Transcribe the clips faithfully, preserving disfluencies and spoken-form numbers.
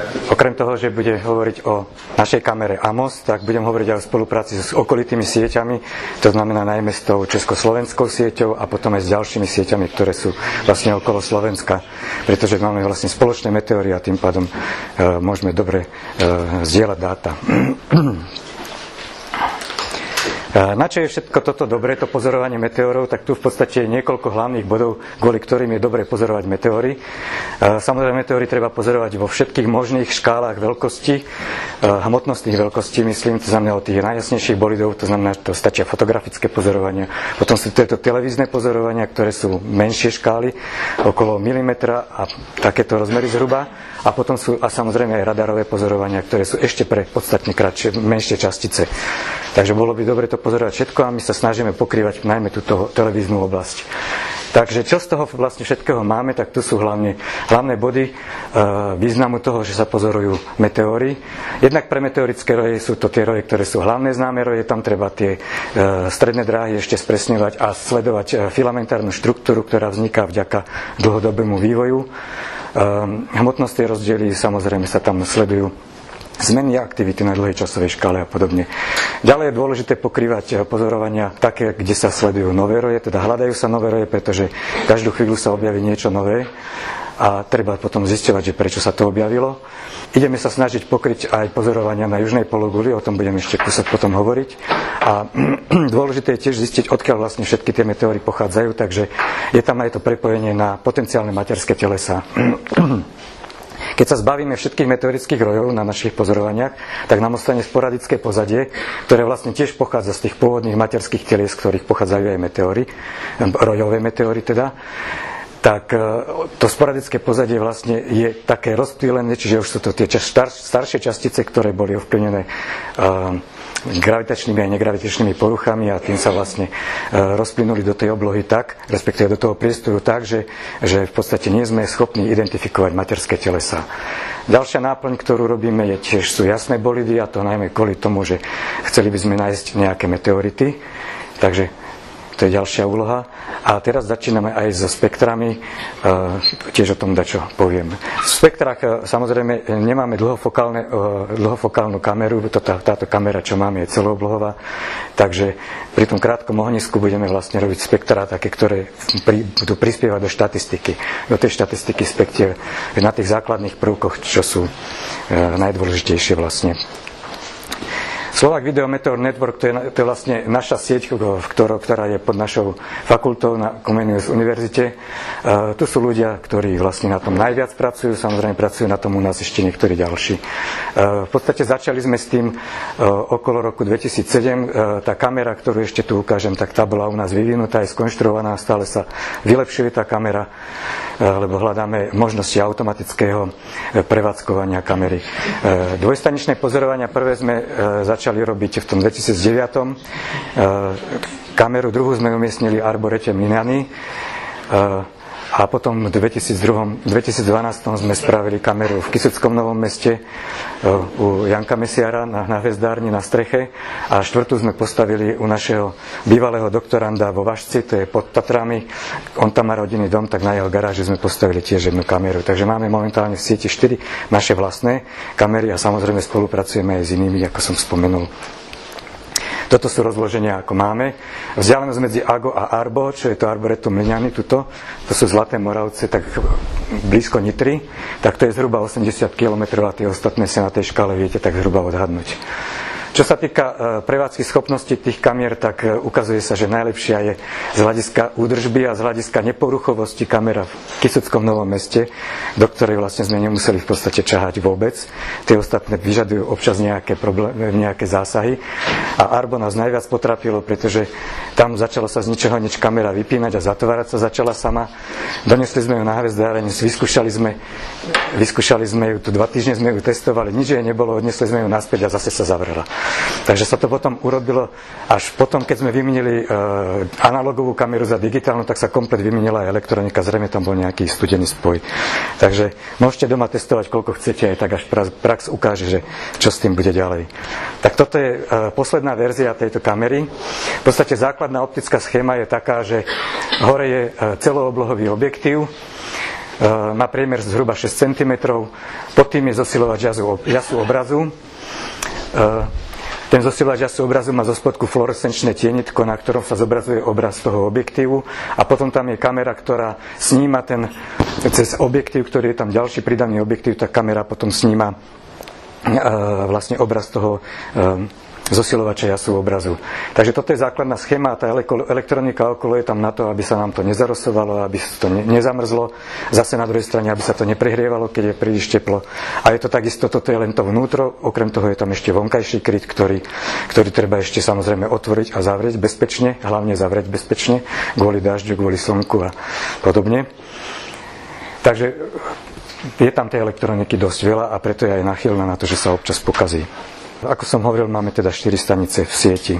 Okrem toho, že bude hovoriť o našej kamere AMOS, tak budem hovoriť aj o spolupráci s okolitými sieťami, to znamená najmä s tou československou sieťou a potom aj s ďalšími sieťami, ktoré sú vlastne okolo Slovenska, pretože máme vlastne spoločné meteóry a tým pádom e, môžeme dobre e, zdieľať dáta. Na čo je všetko toto dobré, to pozorovanie meteorov, tak tu v podstate je niekoľko hlavných bodov, kvôli ktorým je dobré pozorovať meteóry. Samozrejme, meteóry treba pozorovať vo všetkých možných škálach veľkosti, hmotnostných veľkostí, myslím, to znamená od tých najjasnejších bolidov, to znamená, že to stačia fotografické pozorovania. Potom sú tieto televízne pozorovania, ktoré sú menšie škály, okolo milimetra a takéto rozmery zhruba. A potom sú a samozrejme aj radarové pozorovania, ktoré sú ešte pre podstatne kratšie, menšie častice. Takže bolo by dobre to pozorovať všetko a my sa snažíme pokrývať najmä túto televíznu oblasť. Takže čo z toho vlastne všetkého máme, tak tu sú hlavne, hlavné body e, významu toho, že sa pozorujú meteóry. Jednak pre meteorické roje sú to tie roje, ktoré sú hlavné známe roje, tam treba tie e, stredné dráhy ešte spresňovať a sledovať e, filamentárnu štruktúru, ktorá vzniká vďaka dlhodobému vývoju. Um, hmotnostné rozdiely, samozrejme sa tam sledujú zmeny aktivity na dlhej časovej škále a podobne. Ďalej je dôležité pokrývať pozorovania také, kde sa sledujú nové roje, teda hľadajú sa nové roje, pretože každú chvíľu sa objaví niečo nové a treba potom zisťovať, že prečo sa to objavilo. Ideme sa snažiť pokryť aj pozorovania na južnej pologuli, o tom budem ešte kúsok potom hovoriť. A dôležité je tiež zistiť, odkiaľ vlastne všetky tie meteóry pochádzajú, takže je tam aj to prepojenie na potenciálne materské telesá. Keď sa zbavíme všetkých meteorických rojov na našich pozorovaniach, tak nám ostane sporadické pozadie, ktoré vlastne tiež pochádza z tých pôvodných materských telies, z ktorých pochádzajú aj meteóry, rojové meteóry teda. Tak to sporadické pozadie vlastne je také rozptýlené, čiže už sú to tie star, staršie častice, ktoré boli ovplyvnené uh, gravitačnými a negravitačnými poruchami a tým sa vlastne uh, rozplynuli do tej oblohy tak, respektíve do toho priestoru tak, že, že v podstate nie sme schopní identifikovať materské telesá. Ďalšia náplň, ktorú robíme, je tiež sú jasné bolidy a to najmä kvôli tomu, že chceli by sme nájsť nejaké meteority. Takže to je ďalšia úloha. A teraz začíname aj so spektrami, tiež o tom dačo poviem. V spektrách samozrejme nemáme dlhofokálne, dlhofokálnu kameru, tá, táto kamera, čo máme, je celooblohová, takže pri tom krátkom ohnisku budeme vlastne robiť spektrá také, ktoré pri, budú prispievať do štatistiky, do tej štatistiky spektier na tých základných prvkoch, čo sú najdôležitejšie vlastne. Slovak Video Meteor Network, to je, to je vlastne naša sieť, ktorá, ktorá je pod našou fakultou na Comenius univerzite. Uh, tu sú ľudia, ktorí vlastne na tom najviac pracujú, samozrejme pracujú na tom u nás ešte niektorí ďalší. Uh, v podstate začali sme s tým uh, okolo roku dvetisícsedem. Uh, tá kamera, ktorú ešte tu ukážem, tak tá bola u nás vyvinutá, je skonštruovaná, stále sa vylepšuje tá kamera, uh, lebo hľadáme možnosti automatického prevádzkovania kamery. Uh, dvojstaničné pozorovania prvé sme uh, začali začali robiť v tom dvetisícdeväť. Kameru druhú sme umiestnili v arborete Minany a potom v dvetisícdvanásť sme spravili kameru v Kysuckom Novom Meste u Janka Mesiara na, na hvezdárni na streche a štvrtú sme postavili u našeho bývalého doktoranda vo Vašci, to je pod Tatrami. On tam má rodinný dom, tak na jeho garáži sme postavili tiež jednu kameru. Takže máme momentálne v sieti štyri naše vlastné kamery a samozrejme spolupracujeme aj s inými, ako som spomenul. Toto sú rozloženia, ako máme. Vzdialenosť medzi Ago a Arbo, čo je to Arboretum Mlyňany, tuto, to sú Zlaté Moravce, tak blízko Nitry, tak to je zhruba osemdesiat kilometrov a tie ostatné sa na tej škále viete tak zhruba odhadnúť. Čo sa týka prevádzky schopnosti tých kamier, tak ukazuje sa, že najlepšia je z hľadiska údržby a z hľadiska neporuchovosti kamera v Kysuckom Novom Meste, do ktorej vlastne sme nemuseli v podstate čahať vôbec. Tie ostatné vyžadujú občas nejaké problémy, nejaké zásahy. A Arbo nás najviac potrapilo, pretože tam začala sa z ničoho nič kamera vypínať a zatvárať sa začala sama. Donesli sme ju na hvezdáreň, vyskúšali sme, vyskúšali sme ju, tu dva týždne sme ju testovali, nič jej nebolo, odnesli sme ju naspäť a zase sa zavrela. Takže sa to potom urobilo, až potom, keď sme vymenili e, analogovú kameru za digitálnu, tak sa komplet vymenila aj elektronika, zrejme tam bol nejaký studený spoj. Takže môžete doma testovať, koľko chcete, aj tak až prax ukáže, že čo s tým bude ďalej. Tak toto je e, posledná verzia tejto kamery. V podstate základná optická schéma je taká, že hore je e, celooblohový objektív, má priemer zhruba šesť centimetrov, pod tým je zosilovač jasu, jasu obrazu. Ten zosilovač jasu obrazu má zo spodku fluorescenčné tienitko, na ktorom sa zobrazuje obraz toho objektívu, a potom tam je kamera, ktorá sníma ten, cez objektív, ktorý je tam ďalší pridaný objektív, tá kamera potom sníma vlastne obraz toho zosilovača jasu obrazu. Takže toto je základná schéma a tá elektronika okolo je tam na to, aby sa nám to nezarosovalo, aby sa to nezamrzlo. Zase na druhej strane, aby sa to neprehrievalo, keď je príliš teplo. A je to takisto, toto je len to vnútro, okrem toho je tam ešte vonkajší kryt, ktorý, ktorý treba ešte samozrejme otvoriť a zavrieť bezpečne, hlavne zavrieť bezpečne, kvôli dažďu, kvôli slnku a podobne. Takže je tam tej elektroniky dosť veľa a preto je aj nachylná na to, že sa občas pokazí. Ako som hovoril, máme teda štyri stanice v sieti.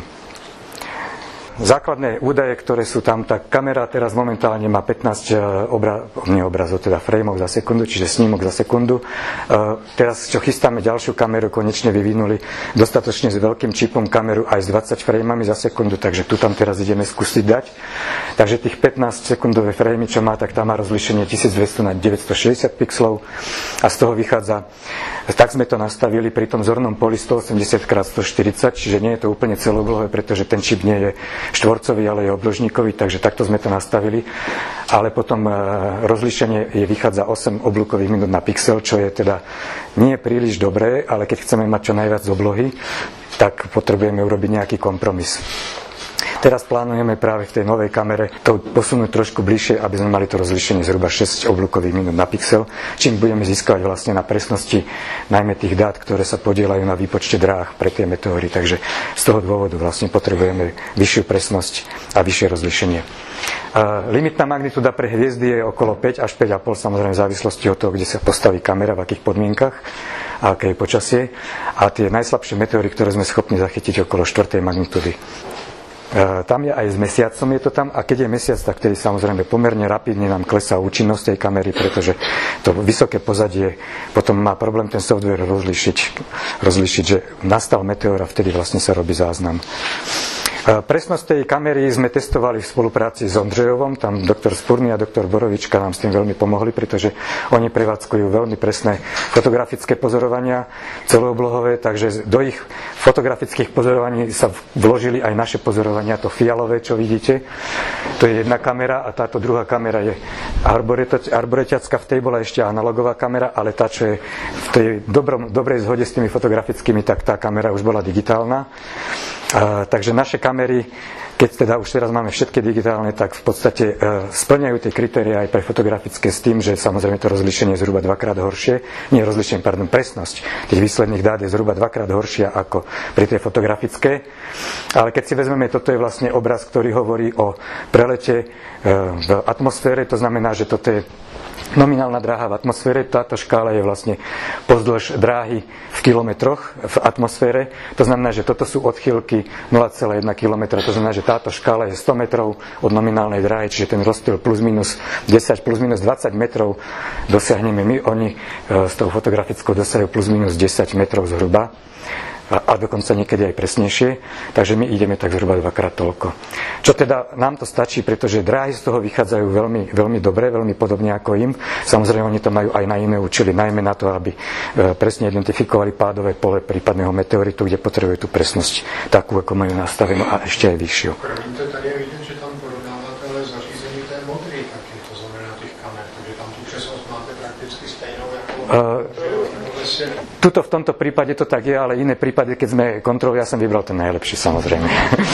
Základné údaje, ktoré sú tam, tak kamera teraz momentálne má pätnásť obra- nie obrazov, teda frameov za sekundu, čiže snímok za sekundu. Teraz, čo chystáme ďalšiu kameru, konečne vyvinuli dostatočne s veľkým čipom kameru aj s dvadsať frameami za sekundu, takže tu tam teraz ideme skúsiť dať. Takže tých pätnásť sekundové framey, čo má, tak tam má rozlíšenie tisícdvesto na deväťstošesťdesiat pixelov a z toho vychádza, tak sme to nastavili pri tom zornom poli stoosemdesiat krát stoštyridsať, čiže nie je to úplne celoblohé, pretože ten čip nie je štvorcový, ale je obložníkový, takže takto sme to nastavili. Ale potom rozlíšenie je, vychádza osem oblúkových minút na pixel, čo je teda nie príliš dobré, ale keď chceme mať čo najviac oblohy, tak potrebujeme urobiť nejaký kompromis. Teraz plánujeme práve v tej novej kamere to posunúť trošku bližšie, aby sme mali to rozlíšenie zhruba šesť oblúkových minút na pixel, čím budeme získavať vlastne na presnosti najmä tých dát, ktoré sa podieľajú na výpočte dráh pre tie meteóry. Takže z toho dôvodu vlastne potrebujeme vyššiu presnosť a vyššie rozlíšenie. Limitná magnitúda pre hviezdy je okolo päť až päť a pol, samozrejme v závislosti od toho, kde sa postaví kamera, v akých podmienkach a aké je počasie. A tie najslabšie meteóry, ktoré sme schopní zachytiť, okolo štvrtej magnitúdy. Tam je aj s mesiacom, je to tam, a keď je mesiac, tak tedy samozrejme pomerne rapidne nám klesá účinnosť tej kamery, pretože to vysoké pozadie potom má problém ten software rozlíšiť, rozlíšiť, že nastal meteor a vtedy vlastne sa robí záznam. Presnosť tej kamery sme testovali v spolupráci s Ondřejovom, tam doktor Spurný a doktor Borovička nám s tým veľmi pomohli, pretože oni prevádzkujú veľmi presné fotografické pozorovania celooblohové, takže do ich fotografických pozorovaní sa vložili aj naše pozorovania, to fialové, čo vidíte. To je jedna kamera a táto druhá kamera je arboreťacká, v tej bola ešte analogová kamera, ale tá, čo je v tej dobrom, dobrej zhode s tými fotografickými, tak tá kamera už bola digitálna. Uh, takže naše kamery, keď teda už teraz máme všetky digitálne, tak v podstate uh, splňajú tie kritériá aj pre fotografické s tým, že samozrejme to rozlíšenie je zhruba dvakrát horšie. Nie rozlíšenie, pardon, presnosť tých výsledných dát je zhruba dvakrát horšia ako pri tej fotografické. Ale keď si vezmeme, toto je vlastne obraz, ktorý hovorí o prelete uh, v atmosfére, to znamená, že toto je nominálna dráha v atmosfére. Táto škála je vlastne pozdĺž dráhy v kilometroch v atmosfére. To znamená, že toto sú odchýlky nula celá jedna kilometra. To znamená, že táto škála je sto metrov od nominálnej dráhy, čiže ten rozptyl plus minus desať, plus minus dvadsať metrov dosiahneme my. Oni s tou fotografickou dosahujú plus minus desať metrov zhruba. A dokonca niekedy aj presnejšie, takže my ideme tak zhruba dvakrát toľko. Čo teda nám to stačí, pretože dráhy z toho vychádzajú veľmi, veľmi dobre, veľmi podobne ako im. Samozrejme, oni to majú aj na iné účely, najmä na to, aby presne identifikovali pádové pole prípadného meteoritu, kde potrebujú tú presnosť takú, ako majú nastavenú a ešte aj vyššiu. Promiňte, tady je vidět, že tam porovnáváte ale zařízení té modré taky, to znamená těch kamer, takže tam tu přesnost máte prakticky stejnou jako... Uh, Tuto v tomto prípade to tak je, ale iné prípady, keď sme kontrolovali, ja som vybral ten najlepší, samozrejme.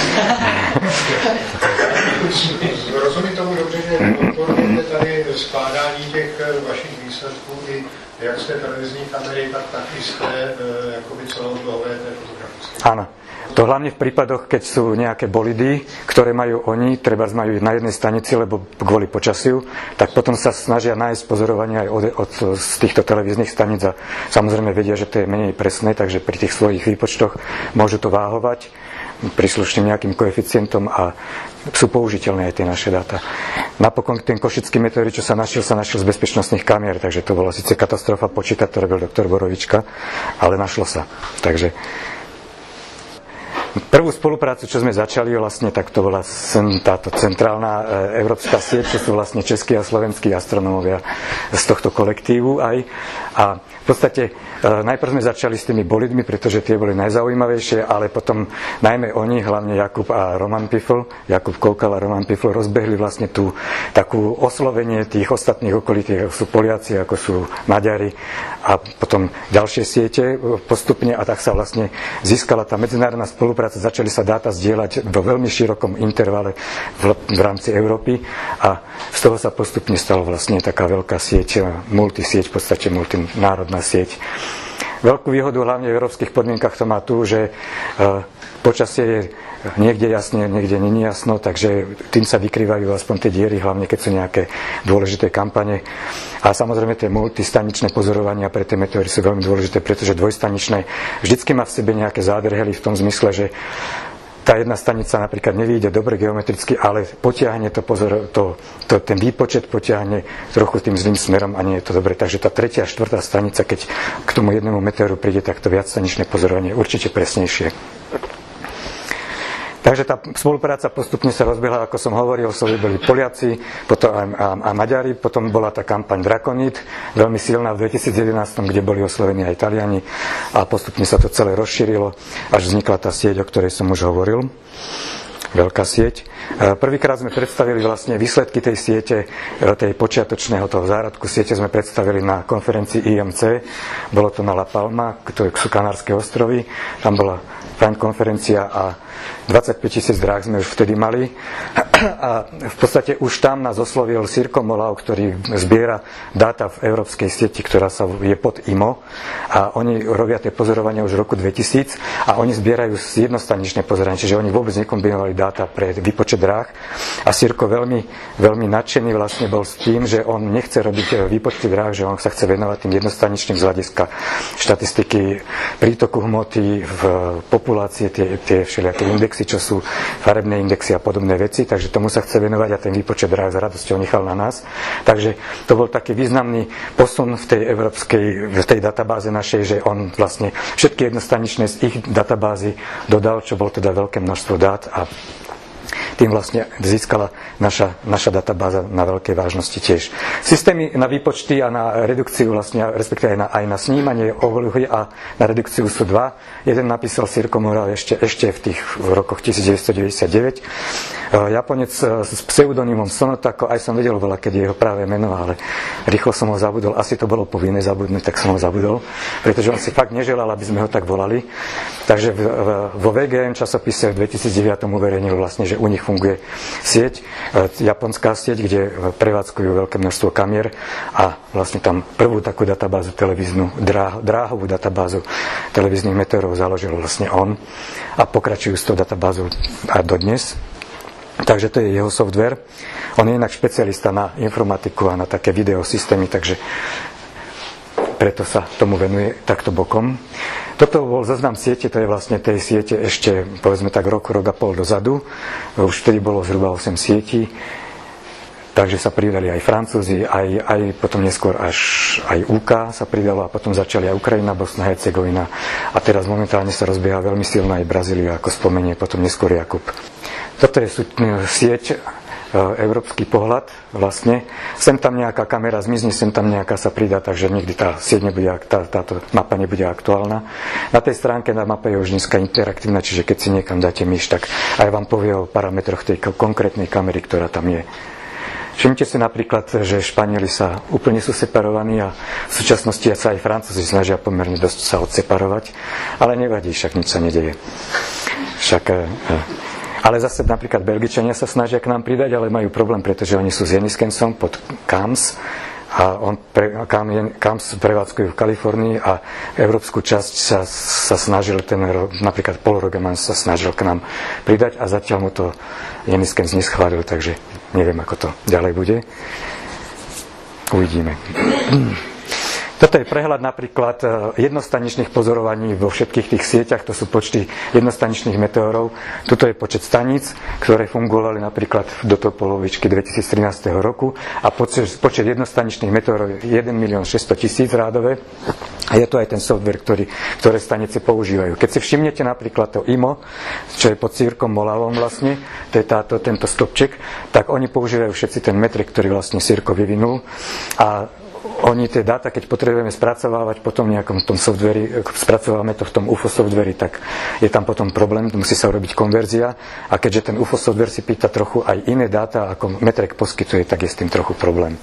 Rozumím tomu dobře, že podporujete tady skládání těch vašich výsledků i jak z té televizní kamery, tak taky z té jakoby celooblohové té fotografické. Áno. To hlavne v prípadoch, keď sú nejaké bolidy, ktoré majú oni, treba majú na jednej stanici, lebo kvôli počasiu, tak potom sa snažia nájsť pozorovania aj od, od, z týchto televíznych staníc a samozrejme vedia, že to je menej presné, takže pri tých svojich výpočtoch môžu to váhovať príslušným nejakým koeficientom a sú použiteľné aj tie naše dáta. Napokon ten košický meteorit, čo sa našiel, sa našiel z bezpečnostných kamier, takže to bola síce katastrofa počítať, to robil doktor Borovička, ale našlo sa. Takže Prvú spoluprácu, čo sme začali vlastne, tak to bola táto centrálna európska sieť, to sú vlastne českí a slovenskí astronómovia z tohto kolektívu aj. A v podstate najprv sme začali s tými bolidmi, pretože tie boli najzaujímavejšie, ale potom najmä oni, hlavne Jakub a Roman Pifl, Jakub Koukal a Roman Pifl rozbehli vlastne tú takú oslovenie tých ostatných okolitých, ako sú Poliaci, ako sú Maďari a potom ďalšie siete postupne a tak sa vlastne získala tá medzinárodná spolupráca, začali sa dáta zdieľať vo veľmi širokom intervale v, v rámci Európy a z toho sa postupne stalo vlastne taká veľká sieť, multisieť, v podstate multinárodná sieť. Veľkú výhodu hlavne v európskych podmienkach to má tu, že počasie je niekde jasne, niekde není jasno, takže tým sa vykrývajú aspoň tie diery, hlavne keď sú nejaké dôležité kampane. A samozrejme tie multistaničné pozorovania pre tie meteory sú veľmi dôležité, pretože dvojstaničné vždycky má v sebe nejaké zádrhely v tom zmysle, že tá jedna stanica napríklad nevyjde dobre geometricky, ale potiahne to, pozor, to, to, ten výpočet potiahne trochu tým zlým smerom a nie je to dobre. Takže tá tretia a štvrtá stanica, keď k tomu jednému meteoru príde, tak to viacstaničné pozorovanie je určite presnejšie. Takže tá spolupráca postupne sa rozbehla, ako som hovoril, so boli Poliaci potom a, a, a Maďari, potom bola tá kampaň Drakonid, veľmi silná v dvetisícjedenásť, kde boli oslovení aj Taliani a postupne sa to celé rozšírilo, až vznikla tá sieť, o ktorej som už hovoril. Veľká sieť. Prvýkrát sme predstavili vlastne výsledky tej siete, tej počiatočného toho zárodku siete sme predstavili na konferencii í em cé. Bolo to na La Palma, to sú Kanárske ostrovy. Tam bola fajn konferencia a dvadsaťpäť tisíc dráh sme už vtedy mali. A v podstate už tam nás oslovil Sirko Molau, ktorý zbiera dáta v európskej sieti, ktorá sa je pod í em o. A oni robia tie pozorovania už v roku dvetisíc a oni zbierajú jednostaničné pozorovanie, čiže oni vôbec nekombinovali dáta pre výpočet dráh. A Sirko veľmi, veľmi nadšený vlastne bol s tým, že on nechce robiť výpočty dráh, že on sa chce venovať tým jednostaničným z hľadiska štatistiky prítoku hmoty v populácie, tie, tie všelijaké indexy, čo sú farebné indexy a podobné veci, takže tomu sa chce venovať a ten výpočet dráh s radosťou nechal na nás. Takže to bol taký významný posun v tej európskej, v tej databáze našej, že on vlastne všetky jednostaničné z ich databázy dodal, čo bol teda veľké množstvo dát a tým vlastne získala naša, naša databáza na veľkej vážnosti tiež. Systémy na výpočty a na redukciu vlastne, respektíve aj na, aj na snímanie oblohy a na redukciu sú dva. Jeden napísal Sirko Moral ešte, ešte v tých v rokoch devätnásťstodeväťdesiatdeväť. Japonec s pseudonymom Sonotako, aj som vedel veľa, keď je jeho práve meno, ale rýchlo som ho zabudol. Asi to bolo povinné zabudnúť, tak som ho zabudol, pretože on si fakt neželal, aby sme ho tak volali. Takže v, v, vo vé gé em časopise v dvetisícdeväť uverejnil vlastne, že u nich funguje sieť, japonská sieť, kde prevádzkujú veľké množstvo kamier a vlastne tam prvú takú databázu televíznu, dráh, dráhovú databázu televíznych meteorov založil vlastne on a pokračujú s tou databázou a dodnes. Takže to je jeho software. On je inak špecialista na informatiku a na také videosystémy, takže preto sa tomu venuje takto bokom. Toto bol zoznam siete, to je vlastne tej siete ešte, povedzme tak rok, rok a pol dozadu. Už vtedy bolo zhruba osem sietí, takže sa pridali aj Francúzi, aj, aj potom neskôr až aj ú ká sa pridalo a potom začali aj Ukrajina, Bosna, Hercegovina a teraz momentálne sa rozbieha veľmi silná aj Brazília, ako spomenie potom neskôr Jakub. Toto je sieť, európsky pohľad vlastne. Sem tam nejaká kamera zmizne, sem tam nejaká sa pridá, takže nikdy tá sieť nebude, tá, táto mapa nebude aktuálna. Na tej stránke na mape je už dneska interaktívna, čiže keď si niekam dáte myš, tak aj vám povie o parametroch tej konkrétnej kamery, ktorá tam je. Všimnite si napríklad, že Španieli sa úplne sú separovaní a v súčasnosti sa aj Francúzi snažia pomerne dosť sa odseparovať, ale nevadí, však nič sa nedeje. Však... Ale zase napríklad Belgičania sa snažia k nám pridať, ale majú problém, pretože oni sú s Jeniskensom pod Kams a on pre, Kams prevádzkujú v Kalifornii a európsku časť sa, sa snažil, ten napríklad Paul Rogeman sa snažil k nám pridať a zatiaľ mu to Jeniskens neschválil, takže neviem, ako to ďalej bude. Uvidíme. Toto je prehľad napríklad jednostaničných pozorovaní vo všetkých tých sieťach, to sú počty jednostaničných meteorov. Tuto je počet staníc, ktoré fungovali napríklad do toho polovičky dvetisíctrinásť roku a počet, počet jednostaničných meteorov je jeden milión šesťsto tisíc rádové. A je to aj ten software, ktorý, ktoré stanice používajú. Keď si všimnete napríklad to í em o, čo je pod Sirkom Molavom vlastne, to je táto, tento stopček, tak oni používajú všetci ten metrek, ktorý vlastne Sirko vyvinul. A oni tie dáta, keď potrebujeme spracovávať potom v nejakom tom softveri, spracovávame to v tom ú ef ó softveri, tak je tam potom problém, musí sa urobiť konverzia. A keďže ten ú ef ó software si pýta trochu aj iné dáta, ako metrek poskytuje, tak je s tým trochu problém.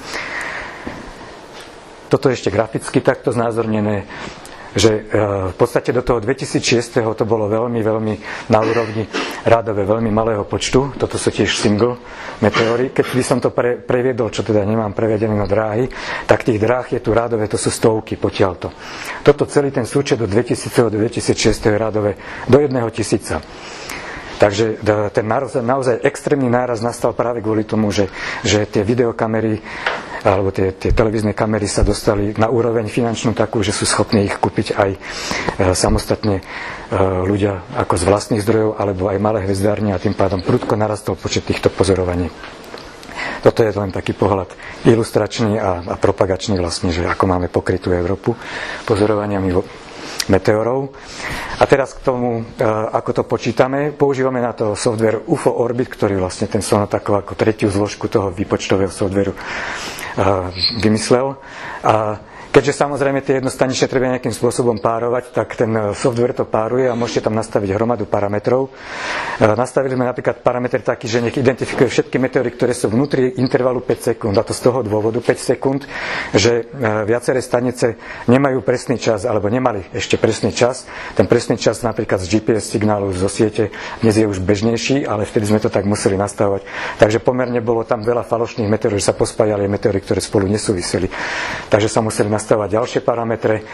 Toto je ešte graficky takto znázornené, že v podstate do toho dvetisícšesť to bolo veľmi, veľmi na úrovni rádové veľmi malého počtu. Toto sú tiež single meteóry. Keď by som to pre, previedol, čo teda nemám prevedené na dráhy, tak tých dráh je tu rádové, to sú stovky potiaľto. Toto celý ten súčet do dvetisíc do dvetisícšesť je rádové do jedného tisíca. Takže ten naozaj extrémny náraz nastal práve kvôli tomu, že, že tie videokamery alebo tie, tie televízne kamery sa dostali na úroveň finančnú takú, že sú schopní ich kúpiť aj e, samostatne e, ľudia ako z vlastných zdrojov, alebo aj malé hvezdárne a tým pádom prudko narastol počet týchto pozorovaní. Toto je len taký pohľad ilustračný a, a propagačný vlastne, že ako máme pokrytú Európu pozorovaniami meteorov. A teraz k tomu, ako to počítame, používame na to software ú ef ó Orbit, ktorý vlastne ten Sonata ako tretiu zložku toho výpočtového softveru vymyslel. A keďže samozrejme tie jednostanične treba nejakým spôsobom párovať, tak ten software to páruje a môžete tam nastaviť hromadu parametrov. Nastavili sme napríklad parameter taký, že nech identifikuje všetky meteóry, ktoré sú vnútri intervalu päť sekúnd. A to z toho dôvodu päť sekúnd, že viaceré stanice nemajú presný čas, alebo nemali ešte presný čas. Ten presný čas napríklad z gé pé es signálu zo siete dnes je už bežnejší, ale vtedy sme to tak museli nastavovať. Takže pomerne bolo tam veľa falošných meteórov, že sa pospájali meteóry, ktoré spolu nesúviseli. Takže sa museli nastavovať ďalšie parametre.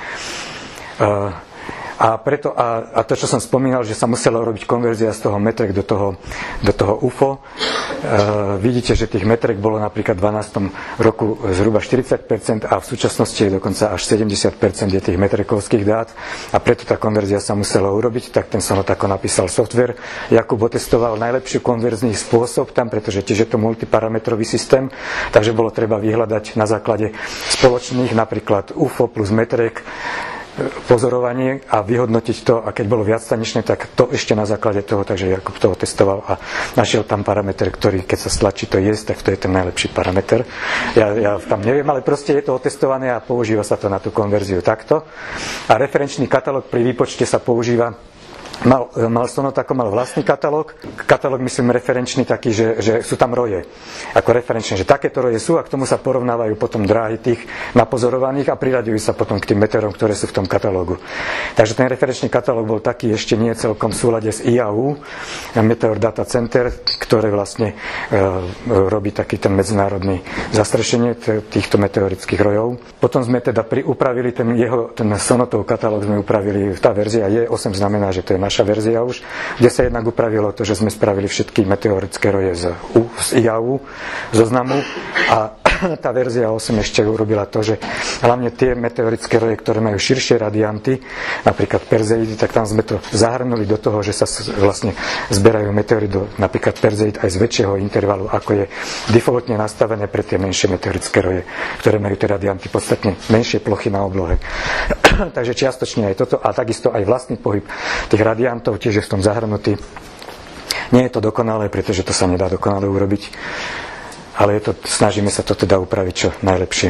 A, preto, a, a to, čo som spomínal, že sa musela robiť konverzia z toho metrek do toho, do toho ú ef ó. E, vidíte, že tých metrek bolo napríklad v dvanástom roku zhruba štyridsať percent a v súčasnosti je dokonca až sedemdesiat percent je tých metrekovských dát a preto tá konverzia sa musela urobiť, tak ten Sonata ako napísal software. Jakub otestoval najlepší konverzný spôsob tam, pretože tiež je to multiparametrový systém, takže bolo treba vyhľadať na základe spoločných napríklad ú ef ó plus metrek pozorovanie a vyhodnotiť to, a keď bolo viacstaničné, tak to ešte na základe toho, takže Jakub to testoval a našiel tam parameter, ktorý keď sa stlačí to jesť, tak to je ten najlepší parameter. Ja, ja tam neviem, ale proste je to otestované a používa sa to na tú konverziu takto. A referenčný katalóg pri výpočte sa používa. Mal, mal Sonata ako mal vlastný katalóg. Katalóg myslím referenčný taký, že, že sú tam roje. Ako referenčné, že takéto roje sú a k tomu sa porovnávajú potom dráhy tých napozorovaných a priraďujú sa potom k tým meteorom, ktoré sú v tom katalógu. Takže ten referenčný katalóg bol taký ešte nie celkom v súlade s í á ú, Meteor Data Center, ktoré vlastne e, robí taký ten medzinárodný zastrešenie t- týchto meteorických rojov. Potom sme teda pri, upravili ten jeho, ten Sonatov katalóg sme upravili, tá verzia je osem, znamená, že to je naša verzia už, kde sa jednak upravilo to, že sme spravili všetky meteorické roje z, z í á ú zoznamu a tá verzia osem ešte urobila to, že hlavne tie meteorické roje, ktoré majú širšie radianty, napríklad Perseidy, tak tam sme to zahrnuli do toho, že sa vlastne zberajú meteory do napríklad Perseid aj z väčšieho intervalu, ako je defaultne nastavené pre tie menšie meteorické roje, ktoré majú tie radianty podstatne menšie plochy na oblohe. Takže čiastočne aj toto a takisto aj vlastný pohyb tých radiantov tiež je v tom zahrnutý. Nie je to dokonalé, pretože to sa nedá dokonale urobiť, ale je to, snažíme sa to teda upraviť čo najlepšie.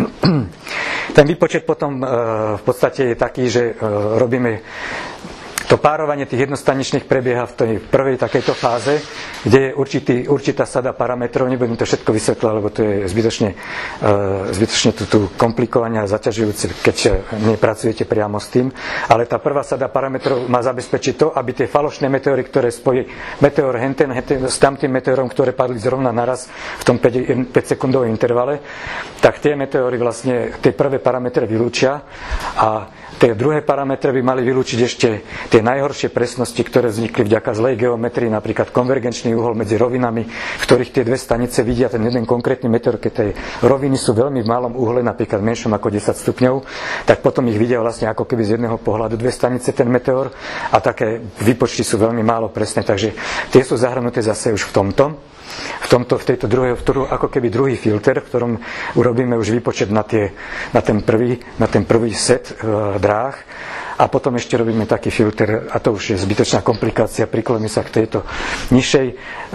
Ten výpočet potom e, v podstate je taký, že e, robíme to párovanie tých jednostaničných prebieha v tej prvej takejto fáze, kde je určitý, určitá sada parametrov. Nebudem to všetko vysvetľovať, lebo to je zbytočne, uh, zbytočne tu, tu komplikovanie a zaťažujúce, keď nepracujete priamo s tým. Ale tá prvá sada parametrov má zabezpečiť to, aby tie falošné meteóry, ktoré spojí meteor henten, henten s tamtým meteorom, ktoré padli zrovna naraz v tom päť sekundovom intervale, tak tie meteóry vlastne tie prvé parametre vylúčia a tie druhé parametre by mali vylúčiť ešte tie najhoršie presnosti, ktoré vznikli vďaka zlej geometrii, napríklad konvergenčný uhol medzi rovinami, v ktorých tie dve stanice vidia ten jeden konkrétny meteor, keď tie roviny sú veľmi v malom uhle, napríklad menšom ako desať stupňov, tak potom ich vidia vlastne ako keby z jedného pohľadu dve stanice ten meteor a také výpočty sú veľmi málo presné, takže tie sú zahrnuté zase už v tomto. V, tomto, v tejto druhej, v ako keby druhý filter, v ktorom urobíme už výpočet na, tie, na, ten, prvý, na ten prvý set e, dráh. A potom ešte robíme taký filter, a to už je zbytočná komplikácia, prikloníme sa k tejto nižšej,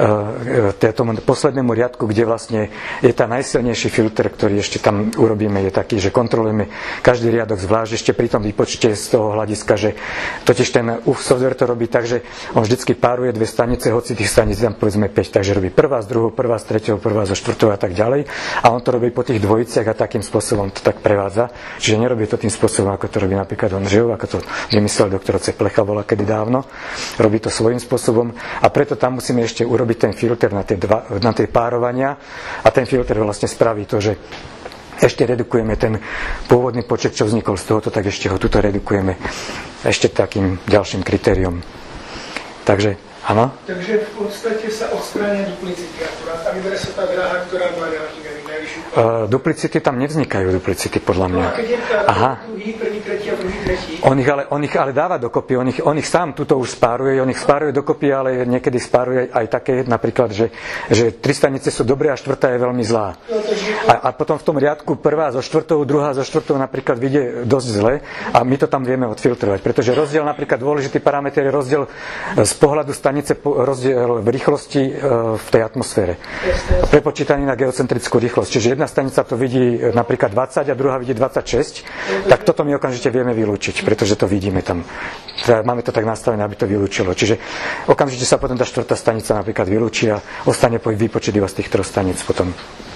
tomu poslednému riadku, kde vlastne je tá najsilnejší filter, ktorý ešte tam urobíme, je taký, že kontrolujeme každý riadok zvlášť, ešte pri tom výpočte z toho hľadiska, že totiž ten U F software to robí tak, že on vždycky páruje dve stanice, hoci tých staníc tam povedzme päť, takže robí prvá z druhou, prvá z treťou, prvá zo štvrtou a tak ďalej. A on to robí po tých dvojiciach a takým spôsobom to tak prevádza. Čiže nerobí to tým spôsobom, ako to robí napríklad Ondřejov, ako to vymyslel doktor Ceplecha, bola kedy dávno. Robí to svojím spôsobom a preto tam musíme ešte urobiť ten filter na tie, dva, na tie párovania a ten filter vlastne spraví to, že ešte redukujeme ten pôvodný počet, čo vznikol z tohoto, tak ešte ho tuto redukujeme ešte takým ďalším kritériom. Takže, áno? Takže v podstate sa odstránia duplicity, akurát a vybere sa tá dráha, ktorá má relatívne najvyššiu. Uh, duplicity tam nevznikajú, duplicity podľa mňa. No a keď je tá Aha. druhý, prvý, tretí a druhý, tretí. On ich, ale, on ich ale dáva dokopy, on ich, on ich sám tuto už spáruje, on ich spáruje dokopy, ale niekedy spáruje aj také napríklad, že, že tri stanice sú dobré a štvrtá je veľmi zlá. A, a potom v tom riadku prvá so štvrtou, druhá so štvrtou napríklad vidie dosť zle a my to tam vieme odfiltrovať, pretože rozdiel napríklad dôležitý parameter je rozdiel z pohľadu stanice, rozdiel v rýchlosti v tej atmosfére. Prepočítaný na geocentrickú rýchlosť, čiže jedna stanica to vidí napríklad dvadsať a druhá vidí dvadsaťšesť, tak toto my okamžite vieme vylúčiť, pretože to vidíme tam. Teda máme to tak nastavené, aby to vylúčilo. Čiže okamžite sa potom tá štvrtá stanica napríklad vylúči a ostane po výpočet iba z tých troch staníc potom.